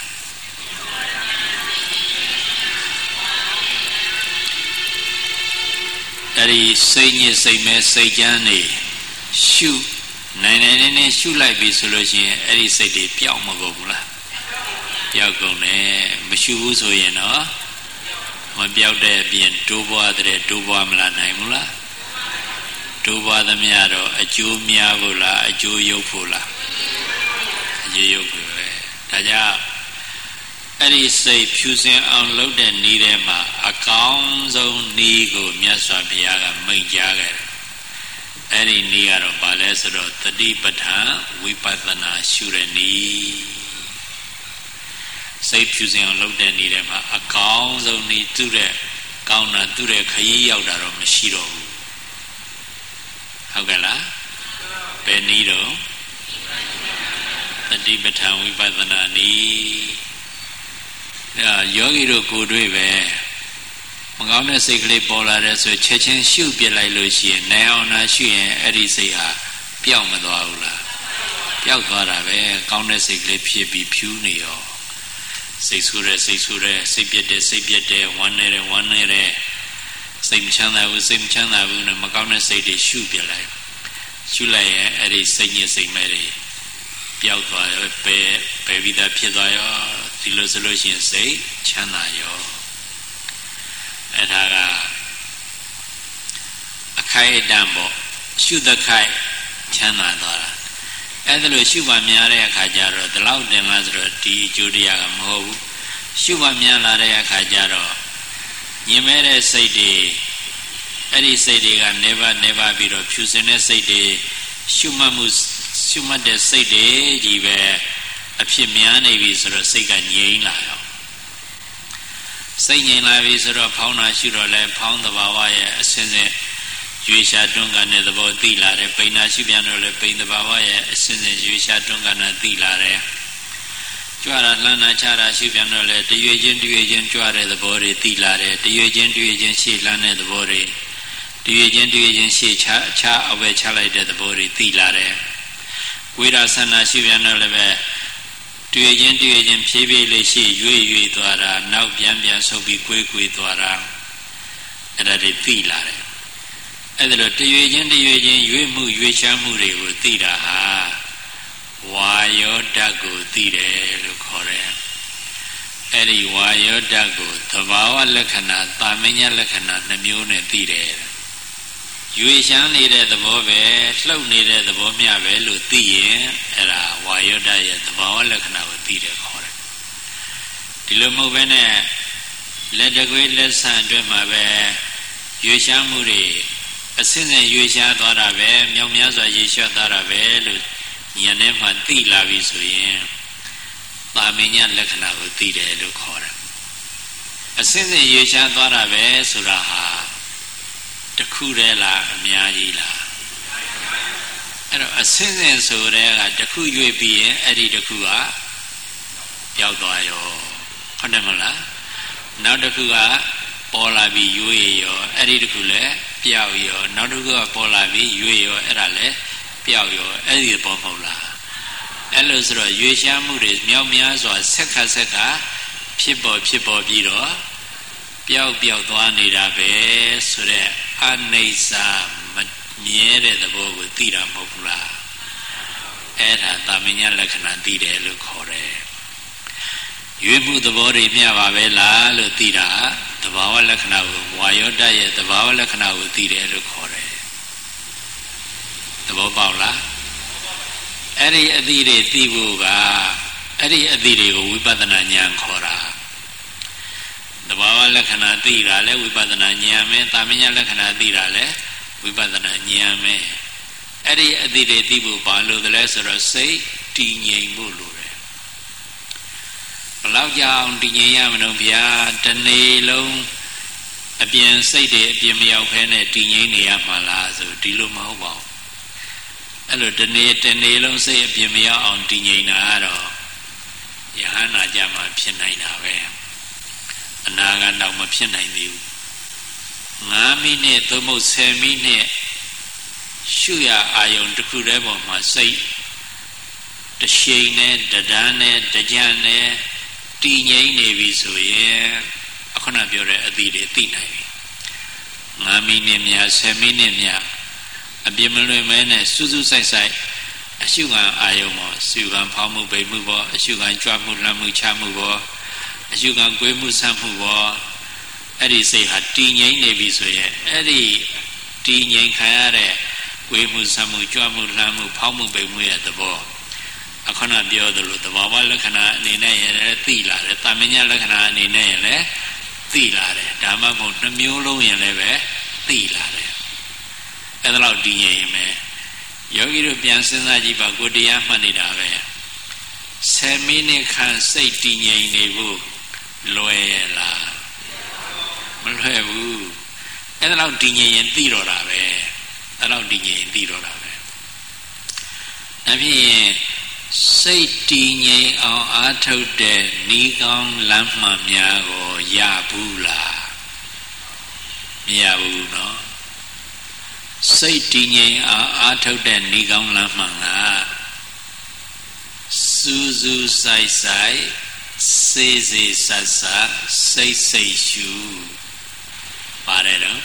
အဲ့ဒီစိတ်ညစ်စိတ်မဲစိတ်ကြမ်းနေရှုနိုင်နိုင်နေနေရှုလိုက်ပြီဆိုလို့ရှိရင်အဲ့ဒီစိတ်တွေပျောက်မကုန်ဘူးလားပျောက်ကုန်တယ်မရှုဘူးဆိုရင်တော့မပျောက်တဲ့အပြင်တိုးပွားတဲ့တိုးပွားမလာနိုင်ဘူးလားတိုးပွားသမျှတော့အကျိုးများဖို့လားအကျိုးရုပ်ဖို့လားအကျိုးရုပ်ဖို့ပဲဒါကြောင့်အဲ့ဒီစိတ်ဖြူစင်အောင်လုပ်တဲ့နည်းထဲမှာအကောင်းဆုံးနည်းကိုမြတ်စွာဘုရားကမိန့်ကြားခဲ့တယ်အဲ့ဒီနည်းကတော့ဘာလဲဆိုတော့တတိပဋ္ဌာန်ဝိပဿနာရှုတဲ့နည်းစိတ်ဖြူစင်အောင်လုပ်တဲ့နည်းထဲမှာအကောင်းဆုံးနည်းသူ့တဲ့ကောင်းတာသူ့တဲ့ခရီးရောက်တာတော့မရှိတော့ဘူးဟုတ်ကဲ့လားဘယ်နည်းတော့တတိပဋ္ဌာန်ဝိပဿနာနည်းဒါယောဂီတို့ကိုယ်တွေ့ပဲမကောင်းတဲ့စိတ်ကလေးပေါ်လာတဲ့ဆိုချက်ချင်းရှုပြလိုက်လို့ရှိရင်နိုင်အောင်နာရှုရင်အဲ့ဒီစိတ်ဟာပျောက်မသွားဘူးလားပျောက်သွားတာပဲကောင်းတဲ့စိတ်ကလေးဖြစ်ပြီးဖြူးနေရောစိတ်ဆူရဲစိတ်ဆူရဲစိတ်ပြက်တဲ့စိတ်ပြက်တဲ့ဝမ်းနေတဲ့ဝမ်းနေတဲ့စိတ်မချမ်းသာဘူးစိတ်မချမ်းသာဘူးနဲ့မကောင်းတဲ့စိတ်တွေရှုပြလိုက်ရှုလိုက်ရင်အဲ့ဒီစိတ်ညစ်စိတ်မဲ့တွေပျောက်သွားရောပယ်ပယ်ပြီးသားဖြစ်သွားရောဒီလိုဆိုလို့ရှိရင်စိတ်ချမ်းသာရောအဲ့ဒါကအခိုက်အတန့်ပေါ့ရှုတဲ့ခိုက်ချမ်းသာသွားတာအဲ့ဒါလို့ရှုပါများတဲ့အခါကျတော့ဒီလောက်တင်လားဆိုတော့ဒီအကျိုးတရားကမဟုတ်ဘူးရှုပါများလာတဲ့အခါကျတော့ညင်မဲ့တဲ့စိတ်တွေအဲ့ဒီစိတ်တွေကနေပါနေပါပြီးတော့ဖြူစင်တဲ့စိတ်တွေရှုမှတ်မှုရှုမှတ်တဲ့စိတ်တွေကြီးပဲအဖြစ်များနေပြီဆိုတော့စိတ်ကငြိမ်လာရောစိတ်ငြိမ်လာပြီဆိုတော့ဖောင်းတာရှုတော့လဲဖောင်းသဘာဝရဲ့အစင်းစင်းရွေရှာတွန်းကန်တဲ့သဘောသိလာတယ်ပိန်နာရှုပြန်တော့လဲပိန်သဘာဝရဲ့အစင်းစင်းရွေရှာတွန်းကန်တာသိလာတယ်ကြွတာလှမ်းတာချတာရှုပြန်တော့လဲတရွေချင်းတရွေချင်းကြွတဲ့သဘောတွေသိလာတယ်တရွေချင်းတရွေချင်းရှေ့လှမ်းတဲ့သဘောတွေတရွေချင်းတရွေချင်းရှေ့ချချအဝဲချလိုက်တဲ့သဘောတွေသိလာတယ်ဝိရာဆန္ဒရှုပြန်တော့လည်းပဲတွေ့ချင်းတွေ့ချင်းဖြည်းဖြည်းလေးရှိရွေ့ရွေ့သွားတာနောက်ပြန်ပြန်ဆုပ်ပြီးကွေးကွေးသွားတာအဲ့ဒါတွေသိလာတယ်အဲ့ဒါတော့တွေ့ချင်းတွေ့ချင်းရွေ့မှုရွေ့ချမ်းမှုတွေကိုသိတာဟာဝါယောဓာတ်ကိုသိတယ်လို့ခေါ်တယ်အဲ့ဒီဝါယောဓာတ်ကိုသဘာဝလက္ခဏာတာမညလက္ခဏာနှမျိုးနဲ့သိတယ်ရွေချမ်းနေတဲ့သဘောပဲလှုပ်နေတဲ့သဘောမျှပဲလို့သိရင်အဲ့ဒါဝါယောဓာတ်ရဲ့သဘာဝလက္ခဏာကိုသိတယ်ခေါ်တယ်ဒီလိုမဟုတ်ဘဲနဲ့လက်တကွေးလက်ဆံအတွင်းမှာပဲရွေချမ်းမှုတွေအစင်းစင်ရွေချသွားတာပဲမြောက်များစွာရေလျှော့သွားတာပဲလို့ဉာဏ်ထဲမှာသိလာပြီဆိုရင်ပါမညလက္ခဏာကိုသိတယ်လို့ခေါ်တယ်အစင်းစင်ရွေချသွားတာပဲဆိုတာဟာတခုတည်းလားအများကြီးလားအဲ့တော့အစင်းစင်ဆိုတဲ့ကတခုရွေ့ပြီးရင်အဲ့ဒီတခုကပျောက်သွားရောဟုတ်တယ်မလားနောက်တခုကပေါ်လာပြီးရွေ့ရောအဲ့ဒီတခုလည်းပျောက်ရောနောက်တခုကပေါ်လာပြီးရွေ့ရောအဲ့ဒါလည်းပျောက်ရောအဲ့ဒီပေါ်မဟုတ်လားအဲ့လိုဆိုတော့ရွေ့ရှားမှုတွေမြောက်များစွာဆက်ခါဆက်ခါဖြစ်ပေါ်ဖြစ်ပေါ်ပြီးတော့ပျောက်ပျောက်သွားနေတာပဲဆိုတဲ့အနိစ္စမမြဲတဲ့သဘောကိုသိတာမဟုတ်ဘူးလားအဲ့ဒါတာမညာလက္ခဏာသိတယ်လို့ခေါ်တယ်ရွေးမှုသဘောတွေမျှပါပဲလားလို့သိတာသဘာဝလက္ခဏာကိုဝါယောတရဲ့သဘာဝလက္ခဏာကိုသိတယ်လို့ခေါ်တယ်သဘောပေါက်လားအဲ့ဒီအသိတွေသိဖို့ကအဲ့ဒီအသိတွေကိုဝိပဿနာဉာဏ်ခေါ်တာသဘာဝလက္ခဏာသိတာလဲဝိပဿနာဉာဏ်ပဲတာမညာလက္ခဏာသိတာလဲဝိပဿနာဉာဏ်ပဲအဲ့ဒီအသိတွေသိဖို့ဘာလို့လဲဆိုတော့စိတ်တည်ငြိမ်ဖို့လိုတယ်ဘလောက်ကြောင်တည်ငြိမ်ရမလို့ဗျာတနေ့လုံးအပြင်စိတ်တွေအပြင်မရောက်ဖဲနဲ့တည်ငြိမ်နေရမှာလားဆိုဒီလိုမဟုတ်ပါဘူးအဲ့လိုတနေ့တနေ့လုံးစိတ်အပြင်မရောက်အောင်တည်ငြိမ်တာကတော့ယဟန္တာကြမှာဖြစ်နိုင်တာပဲအနာဂတ်တော့မဖြစ်နိုင်သေးဘူးငါးမိနစ်သို့မဟုတ်ဆယ်မိနစ်ရှုရအာယုံတစ်ခုတည်းပေါ်မှာစိတ်တရှိန်နဲ့တဒန်းနဲ့တကြံနဲ့တည်ငြိမ်နေပြီဆိုရင်အခုနပြောတဲ့အသည့်တွေသိနိုင်ပြီငါးမိနစ်များဆယ်မိနစ်များအပြင်းမလွင်မဲနဲ့စူးစူးဆိုင်ဆိုင်အရှုခံအာယုံပေါ်ရှုခံဖောင်းမှုပိန်မှုပေါ်အရှုခံကြွမှုလှမ်းမှုချမှုပေါ်အရှုခံကွေးမှုဆန့်မှုပေါ်အဲ့ဒီစိတ်ဟာတည်ငြိမ်နေပြီဆိုရင်အဲ့ဒီတည်ငြိမ်ခံရတဲ့ကွေးမှုဆန့်မှုကြွမှုလှမ်းမှုဖောင်းမှုပိန်မှုရဲ့သဘောအခုနပြောသလိုသဘာဝလက္ခဏာအနေနဲ့ရလည်းသိလာတယ်တာမညာလက္ခဏာအနေနဲ့ရလည်းသိလာတယ်ဒါမှမဟုတ်နှမျိုးလုံးရင်လည်းပဲသိလာတယ်အဲ့ဒါတော့တည်ငြိမ်ရင်ပဲယောဂီတို့ပြန်စဉ်းစားကြည့်ပါကိုတရားမှတ်နေတာပဲဆယ်မိနစ်ခန့်စိတ်တည်ငြိမ်နေဖို့လွယ်ရလားမလွယ်ဘူးအဲ့ဒါတော့တည်ငြိမ်ရင်သိတော့တာပဲအဲ့ဒါတော့တည်ငြိမ်ရင်သိတော့တာပဲအဖြစ်စိတ်တည်ငြိမ်အောင်အားထုတ်တဲ့ဤကောင်းလမ်းမှန်များကိုရဘူးလားမရဘူးเนาะစိတ်တည်ငြိမ်အောင်အားထုတ်တဲ့ဤကောင်းလမ်းမှန်ကစူးစူးဆိုင်ဆိုင်စေးစေးဆတ်ဆတ်စိတ်စိတ်ရှုပါတယ်တော့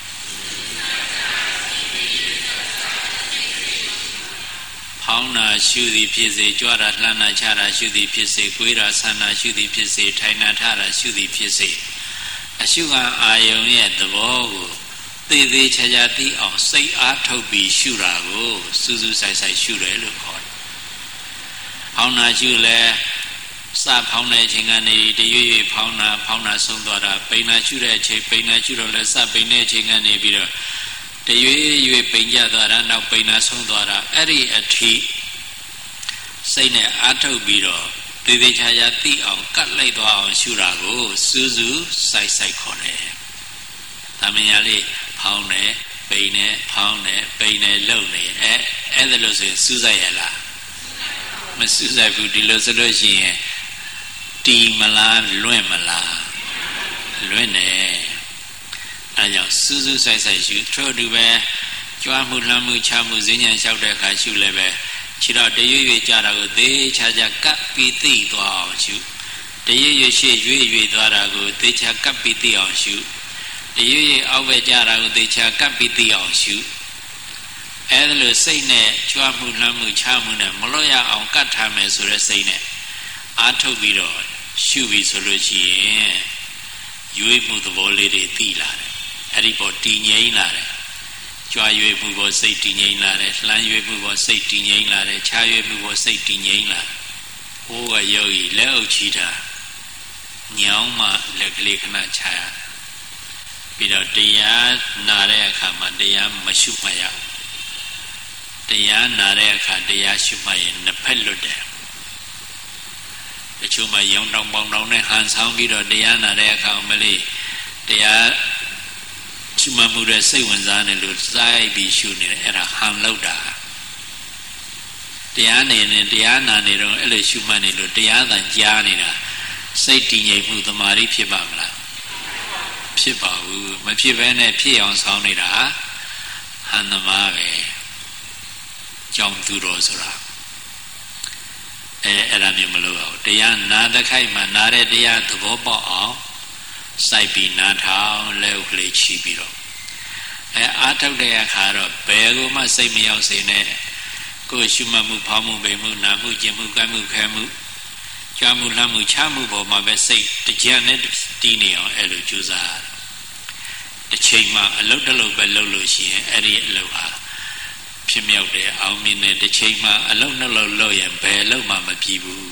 ဖောင်းတာရှုသည်ဖြစ်စေကြွတာလှမ်းတာချတာရှုသည်ဖြစ်စေကိုယ်တာဆန္ဒရှုသည်ဖြစ်စေထိုင်တာထတာရှုသည်ဖြစ်စေအရှုခံအာယုံရဲ့သဘောကိုသေသေးချာချာသိအောင်စိတ်အားထုတ်ပြီးရှုတာကိုစူးစူးဆိုင်ဆိုင်ရှုတယ်လို့ခေါ်တယ်။ဖောင်းတာရှုလဲစဖောင်းတဲ့အချိန်ကနေတရွေ့ရွေ့ဖောင်းတာဖောင်းတာဆုံးသွားတာပိန်တာရှုတဲ့အချိန်ပိန်တာရှုတော့လဲစပိန်တဲ့အချိန်ကနေပြီးတော့တရွေ့ရွေ့ပိန်ကြသွားတာနောက်ပိန်တာဆုံးသွားတာအဲ့ဒီအထိစိတ်နဲ့အားထုတ်ပြီးတော့သေသေးချာချာသိအောင်ကတ်လိုက်သွားအောင်ရှုတာကိုစူးစူးဆိုင်ဆိုင်ခေါ်တယ်။ဒါမညာလေးဖောင်းတယ်ပိန်တယ်ဖောင်းတယ်ပိန်တယ်လှုပ်နေအဲအဲ့ဒါလို့ဆိုရင်စူးစိုက်ရလားမစူးစိုက်ဘူးဒီလိုဆိုလို့ရှိရင်တီမလားလွင့်မလားလွင့်နေအဲကြောင့်စူးစူးဆိုင်ဆိုင်ရှုထို့တူပဲကြွားမှုလှမ်းမှုချမှုဈဉ္ဉံလျှောက်တဲ့အခါရှုလည်းပဲခြေတော့တရွေ့ရွေ့ကြတာကိုသေချာချာကပ်ပြီးသိသွားအောင်ရှုတရွေ့ရွေ့ရှေ့ရွေ့ရွေ့သွားတာကိုသေချာကပ်ပြီးသိအောင်ရှုတရွေ့ရွေ့အောက်ပဲကြတာကိုသေချာကပ်ပြီးသိအောင်ရှုအဲဒါလို့စိတ်နဲ့ကြွားမှုလှမ်းမှုချမှုနဲ့မလွတ်ရအောင်ကတ်ထားမယ်ဆိုတဲ့စိတ်နဲ့အားထုတ်ပြီးတော့ရှုပြီးဆိုလို့ရှိရင်ရွေ့မှုသဘောလေးတွေသိလာတယ်အဲ့ဒီပေါ်တည်ငြိမ်လာတယ်ကြွားရွေ့မှုပေါ်စိတ်တည်ငြိမ်လာတယ်လှမ်းရွေ့မှုပေါ်စိတ်တည်ငြိမ်လာတယ်ခြားရွေ့မှုပေါ်စိတ်တည်ငြိမ်လာတယ်ဟိုးကယောဂီလက်အုပ်ချီတာညောင်းမှလက်ကလေးခဏခြားရပြီးတော့တရားနာတဲ့အခါမှာတရားမရှုမှတ်ရတရားနာတဲ့အခါတရားရှုမှတ်ရင်နှစ်ဖက်လွတ်တယ်တချို့မှရောင်တောင်ပေါင်တောင်နဲ့ဟန်ဆောင်ပြီးတော့တရားနာတဲ့အခါမလေးတရားရှုမှတ်မှုတဲ့စိတ်ဝင်စားနေလို့စိုက်ပြီးရှုနေတယ်အဲ့ဒါဟန်လောက်တာတရားနေနေတရားနာနေတော့အဲ့လိုရှုမှတ်နေလို့တရားသာကြားနေတာစိတ်တည်ငြိမ်မှုသမာဓိဖြစ်ပါမလားဖြစ်ပါဘူးမဖြစ်ဘဲနဲ့ဖြစ်အောင်ဆောင်နေတာဟန်သမားပဲကြောင့်သူတော်ဆိုတာအဲအဲ့ဒါမျိုးမလုပ်အောင်တရားနာတဲ့ခိုက်မှာနာတဲ့တရားသဘောပေါက်အောင်စိုက်ပြီးနားထောင်လက်ဥကလေးချီပြီးတော့အဲအားထုတ်တဲ့အခါတော့ဘယ်ကိုမှစိတ်မရောက်စေနဲ့ကိုယ်ရှုမှတ်မှုဖောင်းမှုပိန်မှုနာမှုကျင်မှုကိုက်မှုခဲမှုကြွားမှုလှမ်းမှုချမှုပေါ်မှာပဲစိတ်တကြံနဲ့တီးနေအောင်အဲ့လိုကြိုးစားတစ်ချိန်မှာအလုတ်တစ်လုတ်ပဲလုပ်လို့ရှိရင်အဲ့ဒီအလုတ်ဟာဖြစ်မြောက်တယ်အောင်မြင်တယ်တစ်ချိန်မှာအလုတ်နှစ်လုတ်လုပ်ရင်ဘယ်အလုတ်မှမပြီးဘူး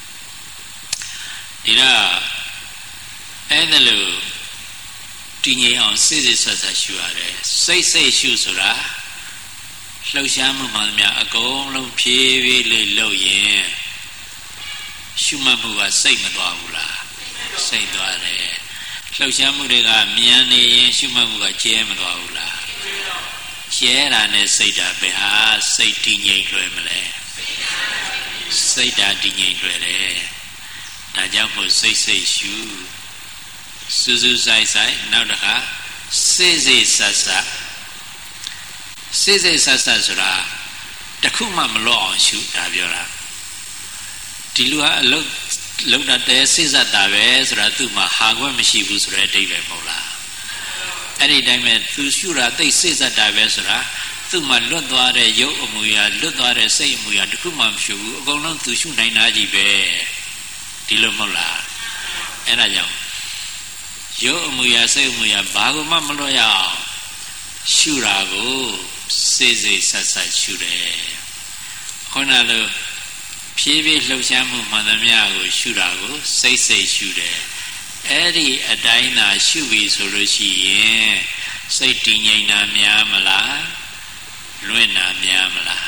ဒီတော့အဲ့ဒါလို့တည်ငြိမ်အောင်စိတ်စိတ်ဆက်ဆက်ရှုရတယ်စိတ်စိတ်ရှုဆိုတာလှုပ်ရှားမှုမှန်များအကုန်လုံးဖြည်းဖြည်းလေးလုပ်ရင်ရှုမှတ်မှုကစိတ်မသွားဘူးလားစိတ်သွားတယ်လှုပ်ရှားမှုတွေကမြန်နေရင်ရှုမှတ်မှုကကျဲမသွားဘူးလားကျဲတာနဲ့စိတ်ဓာတ်ပဲဟာစိတ်တည်ငြိမ်လွယ်မလဲစိတ်ဓာတ်တည်ငြိမ်လွယ်တယ်ဒါကြောင့်မို့စိတ်စိတ်ရှုစူးစူးဆိုင်ဆိုင်နောက်တစ်ခါစိတ်စိတ်ဆက်ဆက်စိတ်စိတ်ဆက်ဆက်ဆိုတာတခုမှမလွတ်အောင်ရှုတာပြောတာဒီလူဟာအလုတ်လုံတတ်တဲ့စိတ်ဆက်တာပဲဆိုတာသူ့မှာဟာခွင့်မရှိဘူးဆိုတဲ့အဓိပ္ပာယ်မဟုတ်လားအဲ့ဒီတိုင်းပဲသူရှုတာသိစိတ်ဆက်တာပဲဆိုတာသူ့မှာလွတ်သွားတဲ့ရုပ်အမူအရာလွတ်သွားတဲ့စိတ်အမူအရာတခုမှမရှိဘူးအကုန်လုံးသူရှုနိုင်တာကြီးပဲဒီလိုမဟုတ်လားအဲ့ဒါကြောင့်ရုပ်အမူအရာစိတ်အမူအရာဘာကိုမှမလွတ်ရအောင်ရှုတာကိုစိတ်စိတ်ဆက်ဆက်ရှုတယ်ခုနလိုဖြည်းဖြည်းလှုပ်ရှားမှုမှန်သမျှကိုရှုတာကိုစိတ်စိတ်ရှုတယ်အဲ့ဒီအတိုင်းသာရှုပြီဆိုလို့ရှိရင်စိတ်တည်ငြိမ်တာများမလားလွင့်တာများမလား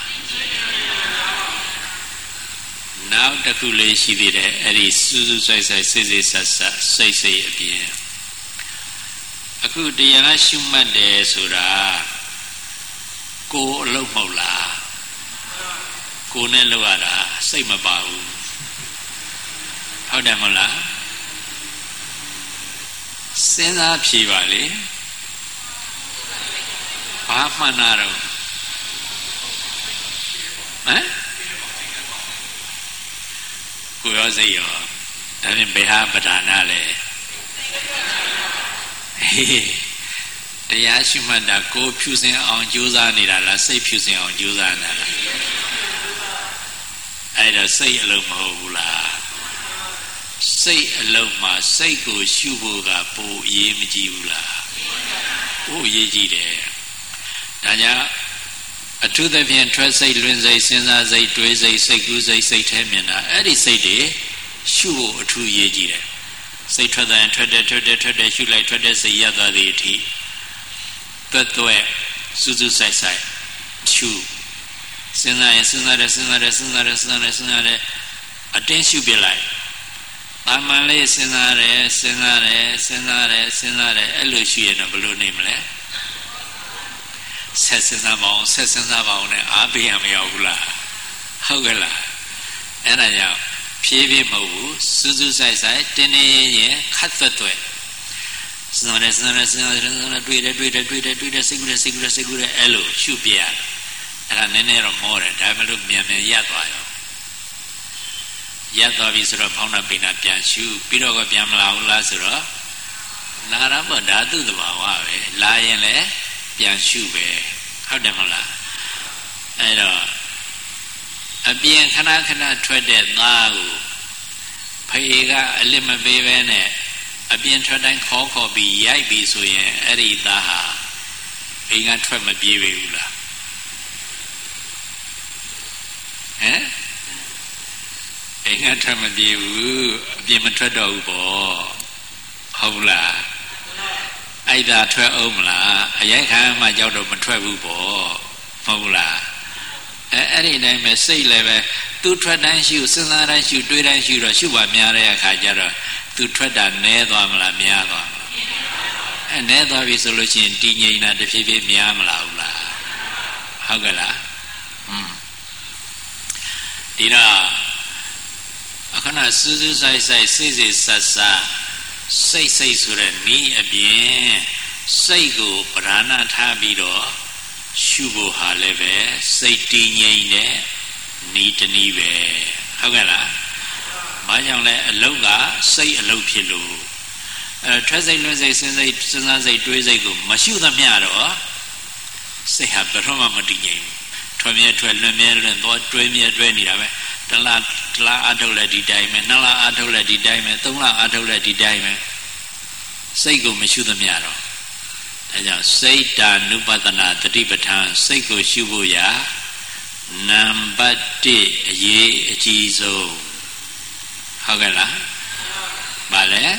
နောက်တစ်ခုလေးရှိသေးတယ်အဲ့ဒီစူးစူးဆိုင်ဆိုင်စိတ်စိတ်ဆက်ဆက်စိတ်စိတ်အပြင်အခုတရားရှုမှတ်တယ်ဆိုတာကိုယ်အလုပ်မဟုတ်လားကိုယ်နဲ့လုပ်ရတာစိတ်မပါဘူးဟုတ်တယ်မဟုတ်လားစဉ်းစားဖြေပါလေဘာမှန်းတာတော့ဟမ်ကိုရောစိတ်ရောဒါဖြင့်ဘယ်ဟာပဒါနာလဲတရားရှိမှတ်တာကိုဖြူစင်အောင်ကြိုးစားနေတာလားစိတ်ဖြူစင်အောင်ကြိုးစားနေတာလားအဲ့ဒါစိတ်အလုံးမဟုတ်ဘူးလားစိတ်အလုံးမှာစိတ်ကိုရှုဖို့ကပိုအရေးမကြီးဘူးလားပိုအရေးကြီးတယ်ဒါကြောင့်အထူးသဖြင့်ထွက်စိတ်လွင်စိတ်စဉ်းစားစိတ်တွေးစိတ်စိတ်ကူးစိတ်စိတ်ထဲမြင်တာအဲ့ဒီစိတ်တွေရှုဖို့အထူးအရေးကြီးတယ်စိတ်ထွက်တဲ့ထွက်တဲ့ထွက်တဲ့ထွက်တဲ့ရှုလိုက်ထွက်တဲ့စိတ်ရသွားတဲ့အထိတွတ်တွဲစူးစူးဆိုင်ဆိုင်ရှုစဉ်းစားရင်စဉ်းစားတယ်စဉ်းစားတယ်စဉ်းစားတယ်စဉ်းစားတယ်စဉ်းစားတယ်အတင်းရှုပြလိုက်တာမန်လေးစဉ်းစားတယ်စဉ်းစားတယ်စဉ်းစားတယ်စဉ်းစားတယ်အဲ့လိုရှုရင်တော့ဘယ်လိုနေမလဲဆက်စဉ်းစားပါအောင်ဆက်စဉ်းစားပါအောင်နဲ့အားပေးရမရဘူးလားဟုတ်ကဲ့လားအဲ့ဒါကြောင့်ဖြည်းဖြည်းမဟုတ်ဘူးစူးစူးဆိုင်ဆိုင်တင်းနေရင်ခတ်သွက်သွက်စဉ်းစားတယ်စဉ်းစားတယ်စဉ်းစားတယ်စဉ်းစားတယ်တွေးတယ်တွေးတယ်တွေးတယ်တွေးတယ်စိတ်ကူးတယ်စိတ်ကူးတယ်စိတ်ကူးတယ်အဲ့လိုရှုပြရအဲ့ဒါနည်းနည်းတော့မောတယ်ဒါမှမဟုတ်မြန်မြန်ရပ်သွားရောရပ်သွားပြီဆိုတော့ဖောင်းတာပိန်တာပြန်ရှုပြီးတော့ကပြန်မလာဘူးလားဆိုတော့လာတော့ဗောဓာတုသဘာဝပဲလာရင်လည်းပြန်ရှုပဲဟုတ်တယ်မဟုတ်လားအဲ့တော့အပြင်ခဏခဏထွက်တဲ့သားကိုဖေကအလစ်မပေးပဲနဲ့အပြင်ထွက်တိုင်းခေါ်ခေါ်ပြီးရိုက်ပြီးဆိုရင်အဲ့ဒီသားဟာအိမ်ကထွက်မပြေးပြီဘူးလားဟမ်အိမ်ကထွက်မပြေးဘူးအပြင်မထွက်တော့ဘူးပေါ့ဟုတ်လားအဲ့ဒါထွက်အောင်မလားအရိုက်ခံမှကြောက်တော့မထွက်ဘူးပေါ့ဟုတ်လားအဲအဲ့ဒီတိုင်းပဲစိတ်လည်းပဲသူထွက်တိုင်းရှုစဉ်းစားတိုင်းရှုတွေးတိုင်းရှုတော့ရှုပါများတဲ့အခါကျတော့သူထွက်တာနည်းသွားမလားများသွားမလားအဲနည်းသွားပြီဆိုလို့ရှိရင်တည်ငြိမ်တာတဖြည်းဖြည်းများမလားဘူးလားဟုတ်ကဲ့လားอืมဒီတော့အခဏစူးစူးဆိုင်ဆိုင်စိတ်စိတ်ဆက်ဆက်စိတ်စိတ်ဆိုတဲ့ဤအပြင်စိတ်ကိုပဓာနာထားပြီးတော့ရှုဖို့ဟာလည်းပဲစိတ်တည်ငြိမ်တဲ့ဤတနည်းပဲဟုတ်ကဲ့လားဘာကြောင့်လဲအလုံးကစိတ်အလုံးဖြစ်လို့အဲထွက်စိတ်လွှဲစိတ်စဉ်းစိတ်စဉ်းစားစိတ်တွေးစိတ်ကိုမရှုသမျှတော့စိတ်ဟာဘယ်တော့မှမတည်ငြိမ်ဘူးထွက်မြဲထွက်လွင်မြဲလွင်တော့တွဲမြဲတွဲနေတာပဲတလားတလားအထုတ်လက်ဒီတိုင်းပဲနှစ်လားအထုတ်လက်ဒီတိုင်းပဲသုံးလားအထုတ်လက်ဒီတိုင်းပဲစိတ်ကိုမရှုသမျှတော့ဒါကြောင့်စိတ်တာနုပဒနာတတိပဋ္ဌာန်စိတ်ကိုရှုဖို့ရာနံပါတ်တစ်အရေးအကြီးဆုံးဟုတ်ကဲ့လားဗါလဲ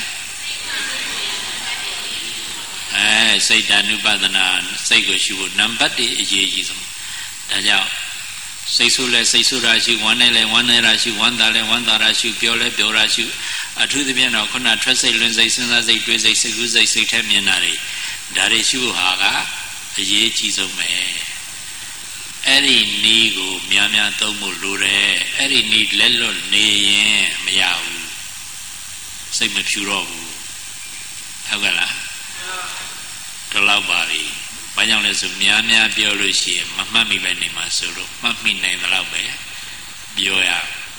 အဲစိတ်တ ानु ပဒနာစိတ်ကိုရှုဖို့နံပါတ်တစ်အရေးကြီးဆုံးဒါကြောင့်စိတ်ဆိုးလဲစိတ်ဆိုးတာရှုဝမ်းနေလဲဝမ်းနေတာရှုဝမ်းသာလဲဝမ်းသာတာရှုပြောလဲပြောတာရှုအထူးသဖြင့်တော့ခုနထွက်စိတ်လွင်စိတ်စဉ်းစားစိတ်တွေးစိတ်စိတ်ကူးစိတ်စိတ်ထဲမြင်တာတွေဒါတွေရှုဟာကအရေးကြီးဆုံးပဲအဲ့ဒီနီးကိုများများသုံးဖို့လိုတယ်အဲ့ဒီနီးလက်လွတ်နေရင်မရဘူးစိတ်မဖြူတော့ဘူးဟုတ်ကဲ့လားတော့လောက်ပါပြီဘာကြောင့်လဲဆိုများများပြောလို့ရှိရင်မမှတ်မိပဲနေမှာဆိုလို့မှတ်မိနိုင်သလောက်ပဲပြောရ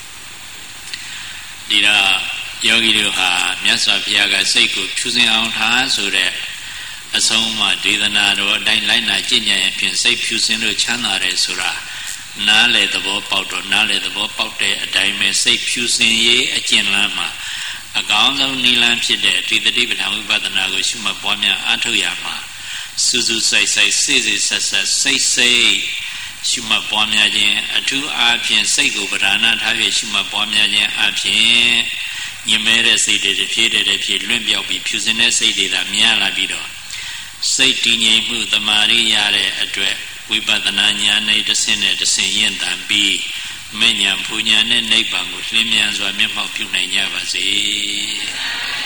ဒီတော့ယောဂီတို့ဟာမြတ်စွာဘုရားကစိတ်ကိုဖြူစင်အောင်ထားဆိုတဲ့အဆုံးအမဒေသနာတော်အတိုင်းလိုက်နာကျင့်ကြံရင်ဖြင့်စိတ်ဖြူစင်လို့ချမ်းသာတယ်ဆိုတာနားလေသဘောပေါက်တော့နားလေသဘောပေါက်တဲ့အတိုင်းပဲစိတ်ဖြူစင်ရေးအကျင့်လမ်းမှာအကောင်းဆုံးနိလန်းဖြစ်တဲ့ဒီတတိပဋ္ဌာန်ဝိပဿနာကိုရှုမှတ်ပွားများအားထုတ်ရမှာစူးစူးဆိုင်ဆိုင်စိတ်စိတ်ဆက်ဆက်စိတ်စိတ်ရှုမှတ်ပွားများခြင်းအထူးအားဖြင့်စိတ်ကိုပဓာနာထားပြီးရှုမှတ်ပွားများခြင်းအားဖြင့်ညင်မဲတဲ့စိတ်တွေဖြည့်တဲ့ဖြည့်လွင့်ပြောက်ပြီးဖြူစင်တဲ့စိတ်တွေသာမြင်လာပြီးတော့စိတ်တည်ငြိမ်မှုတမာရိရတဲ့အတွက်ဝိပဿနာဉာဏ်နဲ့တစ်ဆင့်နဲ့တစ်ဆင့်ရင့်တန်ပြီးမဉ္ဇဉ်ဖူဉာဏ်နဲ့နိဗ္ဗာန်ကိုလင်းမြန်စွာမျက်မှောက်ပြုနိုင်ကြပါစေ